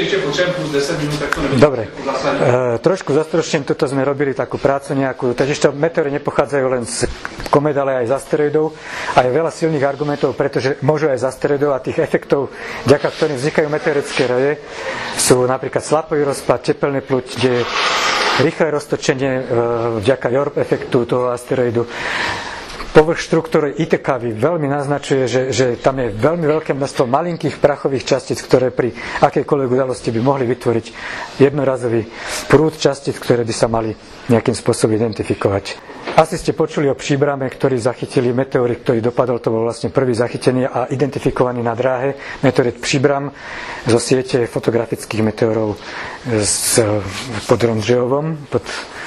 Dobre. E, trošku zastročnem, toto sme robili takú prácu nejakú, takže to meteory nepochádzajú len z komet, ale aj z asteroidov a je veľa silných argumentov, pretože môžu aj z asteroidov a tých efektov, vďaka ktorým vznikajú meteorické roje, sú napríklad slapový rozpad, tepelný pluť, kde je rýchle roztočenie e, vďaka Yorp efektu toho asteroidu. Povrch štruktúry í té ká veľmi naznačuje, že, že tam je veľmi veľké množstvo malinkých prachových častíc, ktoré pri akejkoľvek udalosti by mohli vytvoriť jednorazový prúd častíc, ktoré by sa mali nejakým spôsobom identifikovať. Asi ste počuli o Příbrame, ktorí zachytili meteorit, ktorý dopadol, to bol vlastne prvý zachytený a identifikovaný na dráhe meteorit Příbram zo siete fotografických meteorov s, pod Rondřejovom, pod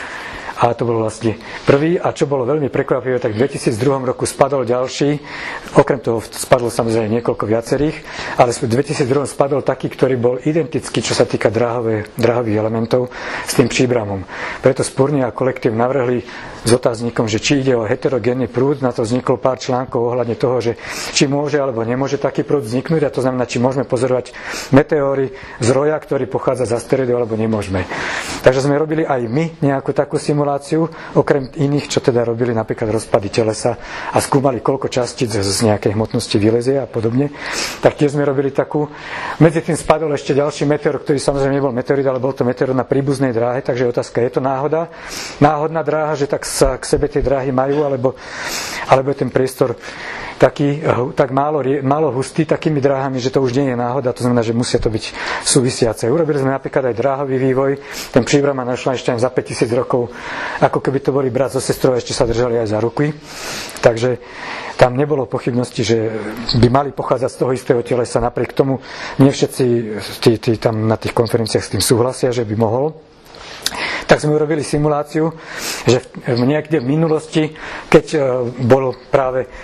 a to bol vlastne prvý. A čo bolo veľmi prekvapivé, tak v dvetisícdva roku spadol ďalší. Okrem toho spadlo samozrejme niekoľko viacerých, ale v dvetisícdva spadol taký, ktorý bol identický, čo sa týka dráhové, dráhových elementov s tým Příbramom. Preto Spurný a kolektív navrhli s otáznikom, že či ide o heterogénny prúd, na to vzniklo pár článkov ohľadne toho, že či môže alebo nemôže taký prúd vzniknúť, a to znamená, či môžeme pozorovať meteóry z roja, ktorý pochádza z asteroidov, alebo nemôžeme. Takže sme robili aj my nejakú takú simuláciu, okrem iných, čo teda robili napríklad rozpady telesa a skúmali, koľko častíc z nejakej hmotnosti vylezie a podobne. Tak tiež sme robili takú. Medzi tým spadol ešte ďalší meteor, ktorý samozrejme nebol meteorit, ale bol to meteor na príbuznej dráhe, takže otázka, je to náhoda? Náhodná dráha, že tak sa k sebe tie dráhy majú, alebo, alebo je ten priestor taký, tak málo, málo hustý takými dráhami, že to už nie je náhoda, to znamená, že musia to byť súvisiace. Urobili sme napríklad aj dráhový vývoj, ten Příbram a Neuschwanstein za päťtisíc rokov, ako keby to boli brat so sestrou, ešte sa držali aj za ruky. Takže tam nebolo pochybnosti, že by mali pochádzať z toho istého telesa, napriek tomu nie všetci tí, tí tam na tých konferenciách s tým súhlasia, že by mohol. Tak sme urobili simuláciu, že v niekde v minulosti, keď bol práve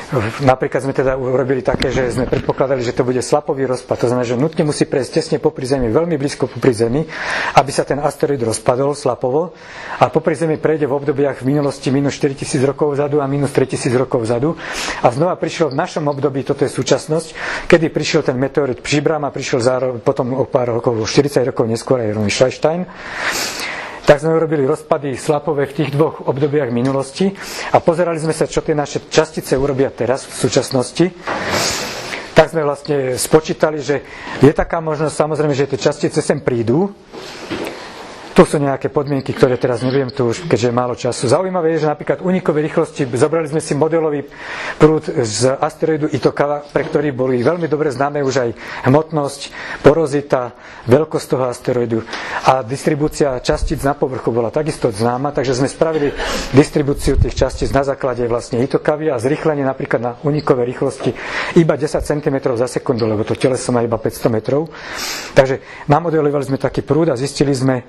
Napríklad sme teda urobili také, že sme predpokladali, že to bude slapový rozpad. To znamená, že nutne musí prejsť tesne popri Zemi, veľmi blízko popri Zemi, aby sa ten asteroid rozpadol slapovo. A popri Zemi prejde v obdobiach v minulosti minus štyritisíc rokov vzadu a minus tritisíc rokov vzadu. A znova prišiel v našom období, toto je súčasnosť, kedy prišiel ten meteorit Příbram a prišiel zároveň, potom o pár rokov, štyridsať rokov neskôr aj Schleistein. Tak sme urobili rozpady slapové v tých dvoch obdobiach minulosti a pozerali sme sa, čo tie naše častice urobia teraz v súčasnosti. Tak sme vlastne spočítali, že je taká možnosť, samozrejme, že tie častice sem prídu. Tu sú nejaké podmienky, ktoré teraz neviem tu už, keďže je málo času. Zaujímavé je, že napríklad únikové rýchlosti, zobrali sme si modelový prúd z asteroidu Itokawa, pre ktorý boli veľmi dobre známe už aj hmotnosť, porozita, veľkosť toho asteroidu a distribúcia častíc na povrchu bola takisto známa, takže sme spravili distribúciu tých častíc na základe vlastne Itokavy a zrýchlenie napríklad na únikové rýchlosti iba desať centimetrov za sekundu, lebo to teleso má iba päťsto metrov. Takže namodelovali sme taký prúd a zistili sme,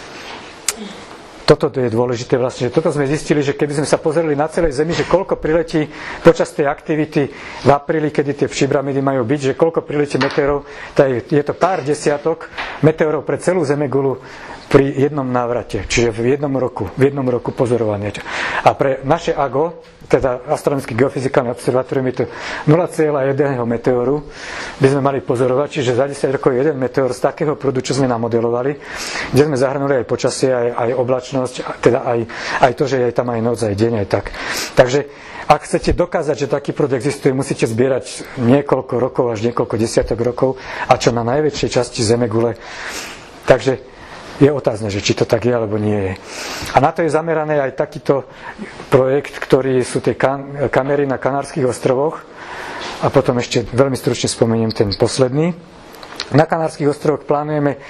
toto je dôležité vlastne, že toto sme zistili, že keby sme sa pozreli na celej Zemi, že koľko priletí počas tej aktivity v apríli, kedy tie Příbramidy majú byť, že koľko priletí meteorov, je to pár desiatok meteorov pre celú Zemegulu pri jednom návrate, čiže v jednom roku, v jednom roku pozorovania. A pre naše á gé ó, teda Astronomické geofyzikálne observatórium, je to nula celá jeden meteoru, by sme mali pozorovať, čiže za desať rokov jeden meteor z takého prúdu, čo sme namodelovali, kde sme zahrnuli aj počasie, aj, aj oblačnosť, teda aj, aj to, že je tam aj noc, aj deň, aj tak. Takže ak chcete dokázať, že taký prúd existuje, musíte zbierať niekoľko rokov, až niekoľko desiatok rokov, a čo na najväčšej časti Zemegule. Takže je otázne, že či to tak je, alebo nie je. A na to je zameraný aj takýto projekt, ktorý sú tie kan- kamery na Kanárskych ostrovoch. A potom ešte veľmi stručne spomeniem ten posledný. Na Kanárskych ostrovoch plánujeme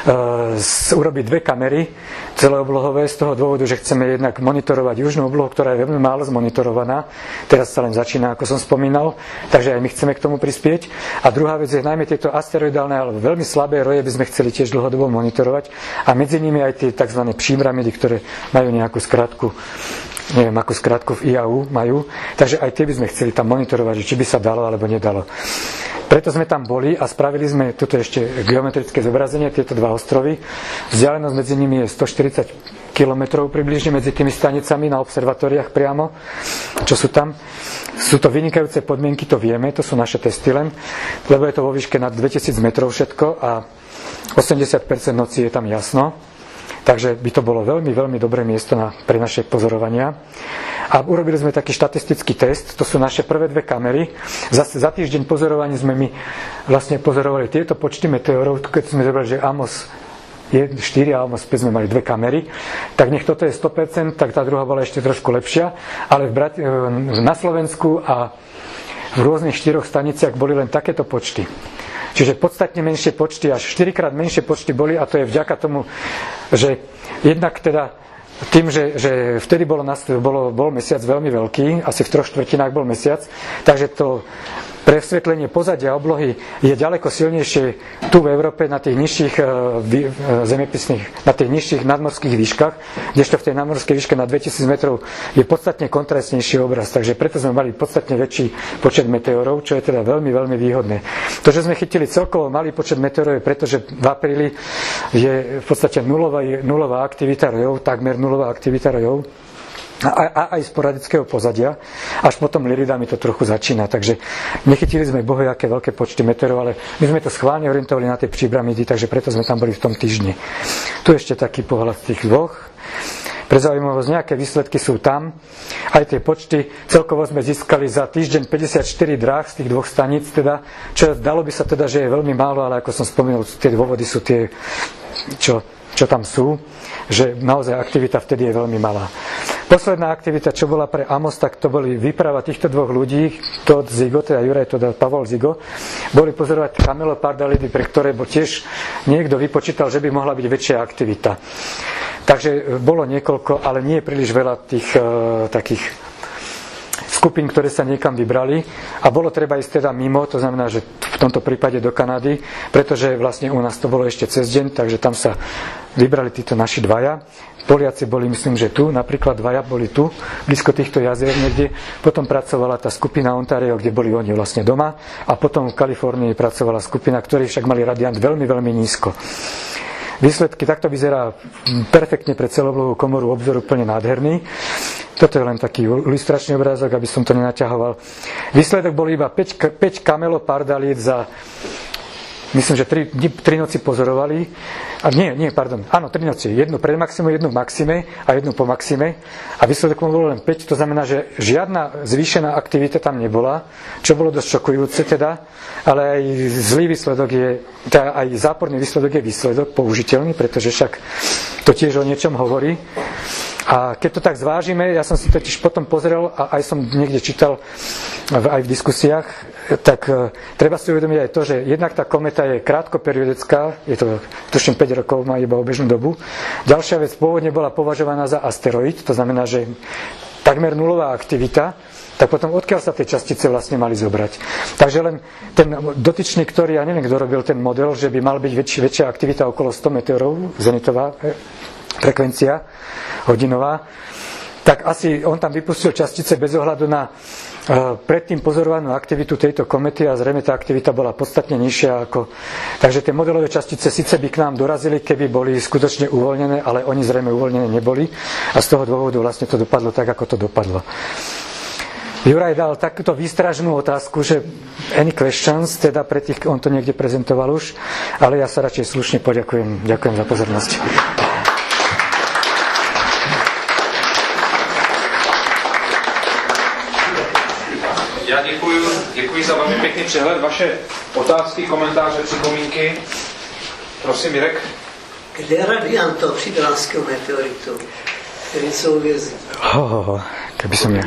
uh, urobiť dve kamery celooblohové z toho dôvodu, že chceme jednak monitorovať južnú oblohu, ktorá je veľmi málo zmonitorovaná. Teraz sa len začína, ako som spomínal, takže aj my chceme k tomu prispieť. A druhá vec je, najmä tieto asteroidálne alebo veľmi slabé roje by sme chceli tiež dlhodobo monitorovať. A medzi nimi aj tie tzv. Příbramidy, ktoré majú nejakú skratku, neviem, akú skratku v í á ú majú. Takže aj tie by sme chceli tam monitorovať, či by sa dalo alebo nedalo. Preto sme tam boli a spravili sme toto ešte geometrické zobrazenie, tieto dva ostrovy. Vzdialenosť medzi nimi je stoštyridsať kilometrov približne medzi tými stanicami na observatóriách priamo, čo sú tam. Sú to vynikajúce podmienky, to vieme, to sú naše testy len, lebo je to vo výške nad dvetisíc metrov všetko a osemdesiat percent noci je tam jasno. Takže by to bolo veľmi, veľmi dobré miesto na, pre naše pozorovania. A urobili sme taký štatistický test, to sú naše prvé dve kamery. Zase za týždeň pozorovaní sme my vlastne pozorovali tieto počty meteorov, keď sme zobrali, že Amos štyri a Amos päť sme mali dve kamery, tak nech toto je sto percent, tak tá druhá bola ešte trošku lepšia, ale v Brat- na Slovensku a v rôznych štyroch staniciach boli len takéto počty. Čiže podstatne menšie počty, až štyrikrát menšie počty boli, a to je vďaka tomu, že jednak teda tým, že, že vtedy bolo, bolo, bol mesiac veľmi veľký, asi v troch štvrtinách bol mesiac, takže to presvetlenie pozadia oblohy je ďaleko silnejšie tu v Európe na tých nižších zemepisných, na tých nižších nadmorských výškach, kdežto v tej nadmorskej výške na dvetisíc metrov je podstatne kontrastnejší obraz, takže preto sme mali podstatne väčší počet meteorov, čo je teda veľmi, veľmi výhodné. To, že sme chytili celkovo malý počet meteorov, je preto, že v apríli je v podstate nulová, nulová aktivita rojov, takmer nulová aktivita rojov, A, a aj z poradického pozadia, až potom Lyridami to trochu začína. Takže nechytili sme bohojaké veľké počty meteorov, ale my sme to schválne orientovali na tie Příbramidy, takže preto sme tam boli v tom týždni. Tu ešte taký pohľad z tých dvoch. Pre zaujímavosť, nejaké výsledky sú tam. Aj tie počty, celkovo sme získali za týždeň päťdesiatštyri dráh z tých dvoch staníc, teda, čo dalo by sa teda, že je veľmi málo, ale ako som spomínal, tie dôvody sú tie, čo, čo tam sú, že naozaj aktivita vtedy je veľmi malá. Posledná aktivita, čo bola pre Amos, tak to boli výprava týchto dvoch ľudí, Todd Zigo, teda Juraj Todd a Pavol Zigo, boli pozorovať Camelopardalidy, pre ktoré bol tiež niekto vypočítal, že by mohla byť väčšia aktivita. Takže bolo niekoľko, ale nie je príliš veľa tých uh, takých skupín, ktoré sa niekam vybrali, a bolo treba ísť teda mimo, to znamená, že v v tomto prípade do Kanady, pretože vlastne u nás to bolo ešte cez deň, takže tam sa vybrali títo naši dvaja. Poliaci boli, myslím, že tu, napríklad dvaja boli tu, blízko týchto jazier niekde. Potom pracovala tá skupina Ontario, kde boli oni vlastne doma. A potom v Kalifornii pracovala skupina, ktorí však mali radiant veľmi, veľmi nízko. Výsledky takto vyzerá perfektne pre celovlhovú komoru, obzor úplne nádherný. Toto je len taký ilustračný obrázok, aby som to nenaťahoval. Výsledok bol iba päť kamelopardalít za... Myslím, že tri, tri noci pozorovali. A nie, nie, pardon. Áno, tri noci. Jednu pred maximum, jednu v maxime a jednu po maxime. A výsledok bolo len päť. To znamená, že žiadna zvýšená aktivita tam nebola, čo bolo dosť šokujúce teda. Ale aj zlý výsledok je, teda aj záporný výsledok je výsledok použiteľný, pretože však to tiež o niečom hovorí. A keď to tak zvážime, ja som si totiž potom pozrel a aj som niekde čítal aj v diskusiách, tak e, treba si uvedomiť aj to, že jednak tá kometa je krátkoperiodická, je to tuším päť rokov, má iba obežnú dobu. Ďalšia vec, pôvodne bola považovaná za asteroid, to znamená, že takmer nulová aktivita, tak potom odkiaľ sa tie častice vlastne mali zobrať. Takže len ten dotyčný, ktorý, ja neviem, kto robil ten model, že by mal byť väčší, väčšia aktivita okolo sto meteorov, zenitová frekvencia hodinová, tak asi on tam vypustil častice bez ohľadu na uh, predtým pozorovanú aktivitu tejto komety a zrejme tá aktivita bola podstatne nižšia ako... Takže tie modelové častice síce by k nám dorazili, keby boli skutočne uvoľnené, ale oni zrejme uvoľnené neboli a z toho dôvodu vlastne to dopadlo tak, ako to dopadlo. Juraj dal takúto výstražnú otázku, že any questions, teda pre tých, on to niekde prezentoval už, ale ja sa radšej slušne poďakujem. Ďakujem za pozornosť. Já děkuji, děkuji za velmi pěkný přehled. Vaše otázky, komentáře, připomínky. Prosím, Mirek. Kde je radiant toho přibranského meteoritu, který jsou vězí? Ho, ho, ho, keby som ja...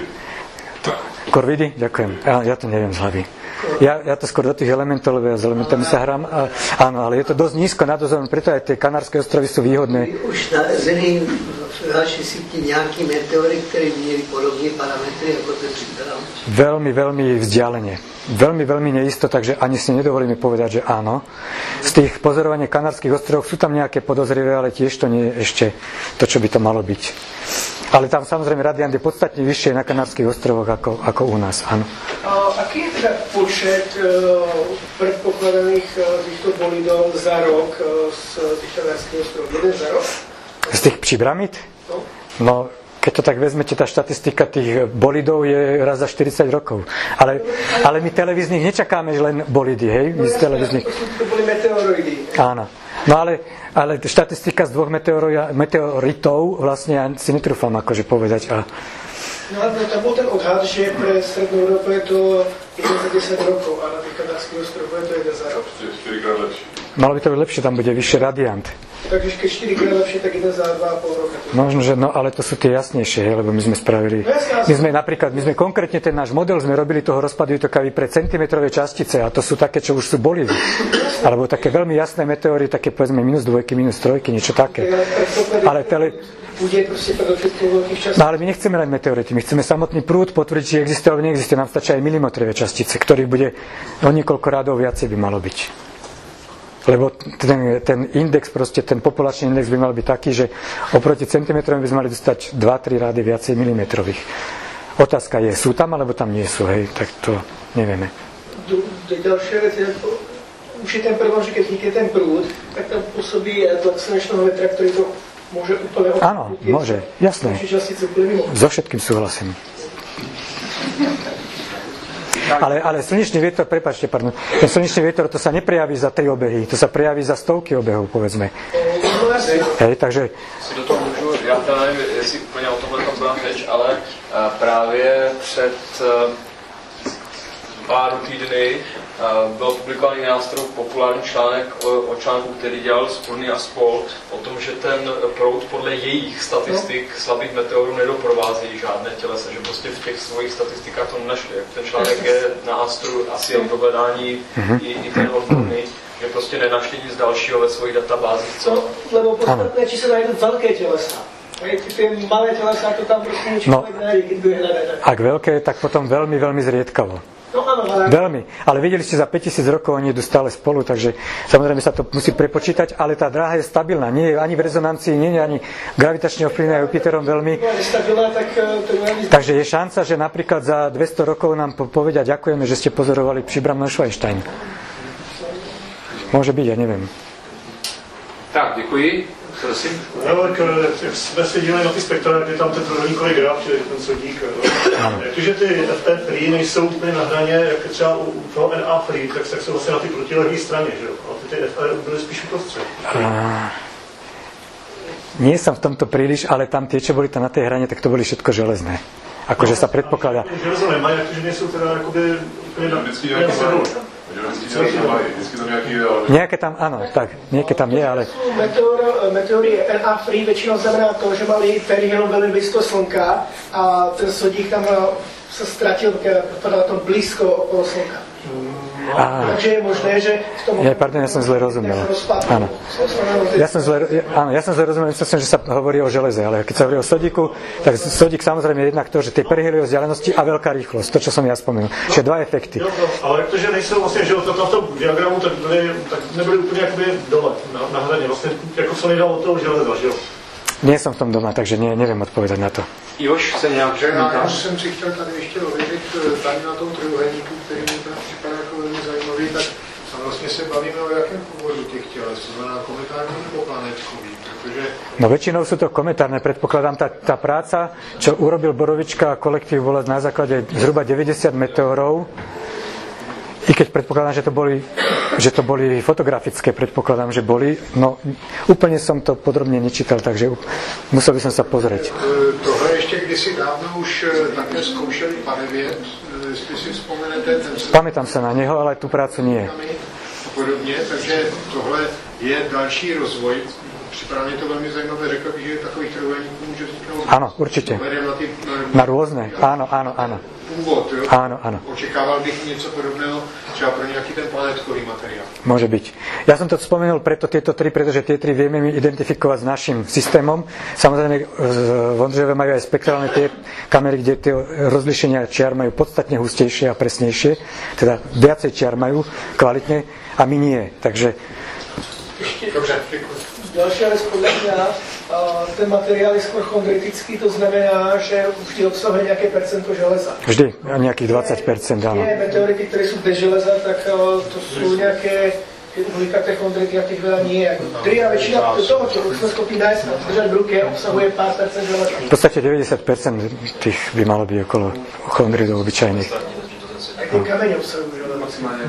Korvidy? Ďakujem. Ja, ja to neviem z hlavy. Ja, ja to skôr do tých elementov, lebo ja s elementami sa hrám. A, áno, ale je to dosť nízko na dozorom, preto aj tie Kanárske ostrovy sú výhodné. Už na Zemi v vaší síti nejaký meteory, ktorý měli podobné parametry ako ten Přibran? Veľmi, veľmi vzdialene. Veľmi, veľmi neisto, takže ani si nedovolíme povedať, že áno. Z tých pozorovaní Kanárskych ostrovov sú tam nejaké podozrivé, ale tiež to nie je ešte to, čo by to malo byť. Ale tam samozrejme radiant je podstatne vyššie na Kanárskych ostrovoch ako, ako u nás, áno. A aký je teda počet uh, predpokladaných uh, týchto bolidov za rok uh, z tých Kanárskych ostrovov? Jeden za rok? Z tých Přibramid? No. No, keď to tak vezmete, tá štatistika tých bolidov je raz za štyridsať rokov. Ale, ale my televíznych nečakáme len bolidy, hej? My z televíznych... To boli meteoroidy. Áno. No ale, ale štatistika z dvoch meteoritov vlastne ja si netrúfam akože povedať. A... No ale tam bol ten odhad, že pre Strednú Európu je to jeden za desať rokov a na tých Kanárskych ostrovoch je to jeden za rok. štyrikrát lepšie. Malo by to byť lepšie, tam bude vyššie radiant. Takže keď štyrikrát lepšie, tak jeden za dva a pol roka. Možno, že no, ale to sú tie jasnejšie, hej, lebo my sme spravili... My sme napríklad, my sme konkrétne ten náš model, sme robili toho rozpadu Itokawy pre centimetrové častice a to sú také, čo už sú bolivy. Alebo také veľmi jasné meteóry, také povedzme minus dvojky, minus trojky, niečo také. Ale tele... Bude proste predovšetko veľkých častíc. No ale my nechceme len meteority, my chceme samotný prúd potvrdiť, či existuje alebo neexistuje. Nám stačí aj milimetrové častice, ktorých bude o niekoľko rádov viacej by malo byť. Lebo ten, ten index, proste ten populačný index by mal byť taký, že oproti centimetrom by sme mali dostať dva tri rády viacej milimetrových. Otázka je, sú tam alebo tam nie sú, hej, tak to nevieme. Ďalšia vec je, už je ten problém, že keď vznikne ten prúd, tak tam pôsobí tlak slnečného vetra, ktorý to môže úplne... Áno, môže, jasné. So všetkým súhlasím. Ale, ale slnečný vietor, prepáčte, pardon, ten slnečný vietor, to sa neprejaví za tri obehy, to sa prejaví za stovky obehov, povedzme. Hej, takže... Si do toho můžu, já teda nevím, jestli úplně o tomhle tam byla řeč, ale právě před pár týdny byl publikovaný nástroj populární článek o, o článku, který dělal Spurný a spol, o tom, že ten proud podle jejich statistik slabých meteorů nedoprovázejí žádné tělesa, že prostě v těch svojich statistikách to našli. Ten článek je na Astru asi jen dohledání mm-hmm. i, i ten odborný, že prostě nenašli nic dalšího ve svojich databázích. Co? No, lebo podstatné, či se najdou velké tělesa. Tie malé telesá to tam prostě človek no, nájde, keď bude hľadať. Ak veľké, tak potom veľmi, veľmi zriedkavo. No, áno, ale... Veľmi. Ale videli ste, za päťtisíc rokov oni idú stále spolu, takže samozrejme sa to musí prepočítať, ale tá dráha je stabilná. Nie je ani v rezonancii, nie je ani gravitačne ovplyvnená Jupiterom veľmi. Takže je šanca, že napríklad za dvesto rokov nám povedia ďakujeme, že ste pozorovali Příbram Neuschwanstein. Môže byť, ja neviem. Tak, děkuji. Prosím. No, tak jsme se dívali na ty spektra, kde tam ten trojúhelníkový graf, čili ten sodík. Jakože ty F P free nejsou úplně na hraně, jak třeba u toho N A free, tak, tak jsou vlastně na ty protilehlé straně, že jo? A ty F R byly spíš uprostřed. Nie som v tomto príliš, ale tam tie, čo boli tam na tej hrane, tak to boli všetko železné. Akože sa predpokladá. Železo nemají, jakože nejsou teda jakoby úplně na sebou. Nejaké tam, áno, tak, nejaké tam je, ale... Meteor, meteory N A free většinou znamená to, že mali perihel velmi blízko slunka a ten sodík tam se ztratil, protože tam blízko okolo slunka. Á, takže je možné, že v tom... Ja, pardon, ja som zle rozumel. Áno. Ja som zle, ja, áno, ja som zle rozumel, myslím, že sa hovorí o železe, ale keď sa hovorí o sodíku, tak sodík samozrejme je jednak to, že tie perihely o vzdialenosti a veľká rýchlosť, to, čo som ja spomenul. Čiže dva efekty. Jo, ale to, že nejsou vlastně, že to, to, to diagramu, tak, byli, tak nebyli úplně jakoby dole, na, na hraně, vlastně jako co nejdál od toho železa, že jo? Nie som v tom doma, takže nie, neviem odpovedať na to. Jož se nějak Já jsem si chtěl tady ještě ověřit tady na tom trojuhelníku, který mi připadá jako velmi zajímavý, tak a vlastně se bavíme o jakém původu těch těles, to znamená kometární nebo planetkový, protože... No väčšinou sú to kometárne, predpokladám, tá, tá práca, čo urobil Borovička a kolektív, bola na základe zhruba deväťdesiat meteorov, i keď predpokladám, že to boli, že to boli fotografické, predpokladám, že boli. No, úplne som to podrobne nečítal, takže musel by som sa pozrieť. Tohle ještě kdysi dávno už také zkoušeli Padevět, jestli si vzpomenete. Ten Pamätám sa na neho, ale tú prácu nie. A podobně, takže tohle je další rozvoj. Připadá mě to velmi zajímavé, řekl bych, že takových trojuhelníků může vzniknout. Áno, určite. Na rôzne, áno, áno, áno. Původ, jo? Áno, áno. Očekával bych něco podobného třeba pro nějaký ten planetkový materiál. Môže byť. Ja som to spomenul preto tieto tri, pretože tie tri vieme my identifikovať s našim systémom. Samozrejme, v Ondřejove majú aj spektrálne tie kamery, kde tie rozlišenia čiar majú podstatne hustejšie a presnejšie, teda viacej čiar majú kvalitne a my nie. Takže... Dobře, děkuji. Další věc podle mě, ten materiál je skoro chondritický, to znamená, že vždy obsahuje nějaké percento železa. Vždy, nějakých dvacet percent, áno. Tie meteority, které jsou bez železa, tak to jsou nějaké uhlíkaté chondrity a těch veľa nie. Tri a väčšina toho, čo sme schopní nájsť a držať v ruke, obsahuje pár percent železa. V podstate deväťdesiat percent tých by malo byť okolo chondridov obyčajných. Aj tie kamene obsahujú železa.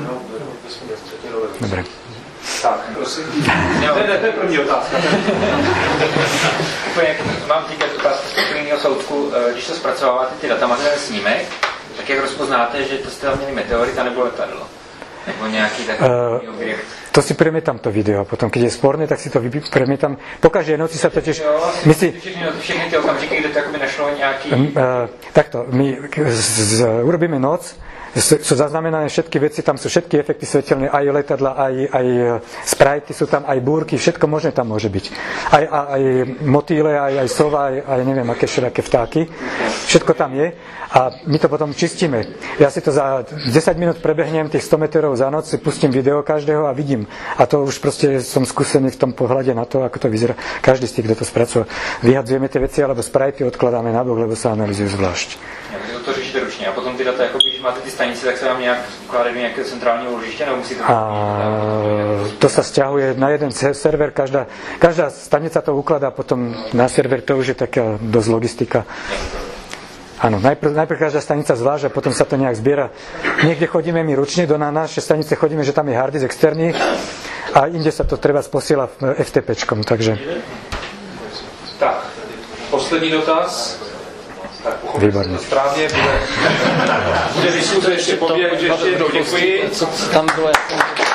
Dobre. Tak, prosím. To je první otázka. Úplně, mám teď otázku z jiného soudku. Když to zpracováváte ty data, máte ten snímek, tak jak rozpoznáte, že to jste tam měli meteorita nebo letadlo? Nebo nějaký takový uh, objekt? To si premietam to video. Potom, keď je sporné, tak si to premietam. Po každej noci sa totiž... My si... Všechny, všechny ty okamžiky, kde to jakoby našlo nějaký... Uh, takto, my z, z, urobíme noc, sú zaznamenané všetky veci, tam sú všetky efekty svetelné, aj letadla, aj, aj sprajty, sú tam aj búrky, všetko možné tam môže byť. Aj, aj, aj motýle, aj, aj sova, aj, aj neviem, aké všelijaké vtáky. Všetko tam je a my to potom čistíme. Ja si to za desať minút prebehnem tých sto metrov za noc, si pustím video každého a vidím. A to už proste som skúsený v tom pohľade na to, ako to vyzerá. Každý z tých, kto to spracuje. Vyhadzujeme tie veci, alebo sprajty odkladáme nabok, lebo sa analyzujú zvlášť. Ja, to řešíte ručně. A potom ty data, jako když máte ty stanice, tak se vám nějak ukládají do nějakého centrálního úložiště, nebo musíte... A to sa stiahuje na jeden server, každá, každá stanica to ukladá potom na server, to už je taká dosť logistika. Áno, najprv, najprv každá stanica zvlášť a potom sa to nejak zbiera. Niekde chodíme my ručne, do na naše stanice chodíme, že tam je hard disk externý a inde sa to treba posiela FTPčkom, takže... Tak, poslední dotaz. Tak výborně. Správně bude, bude diskuze ještě poběh, ještě jednou děkuji. Co tam bylo?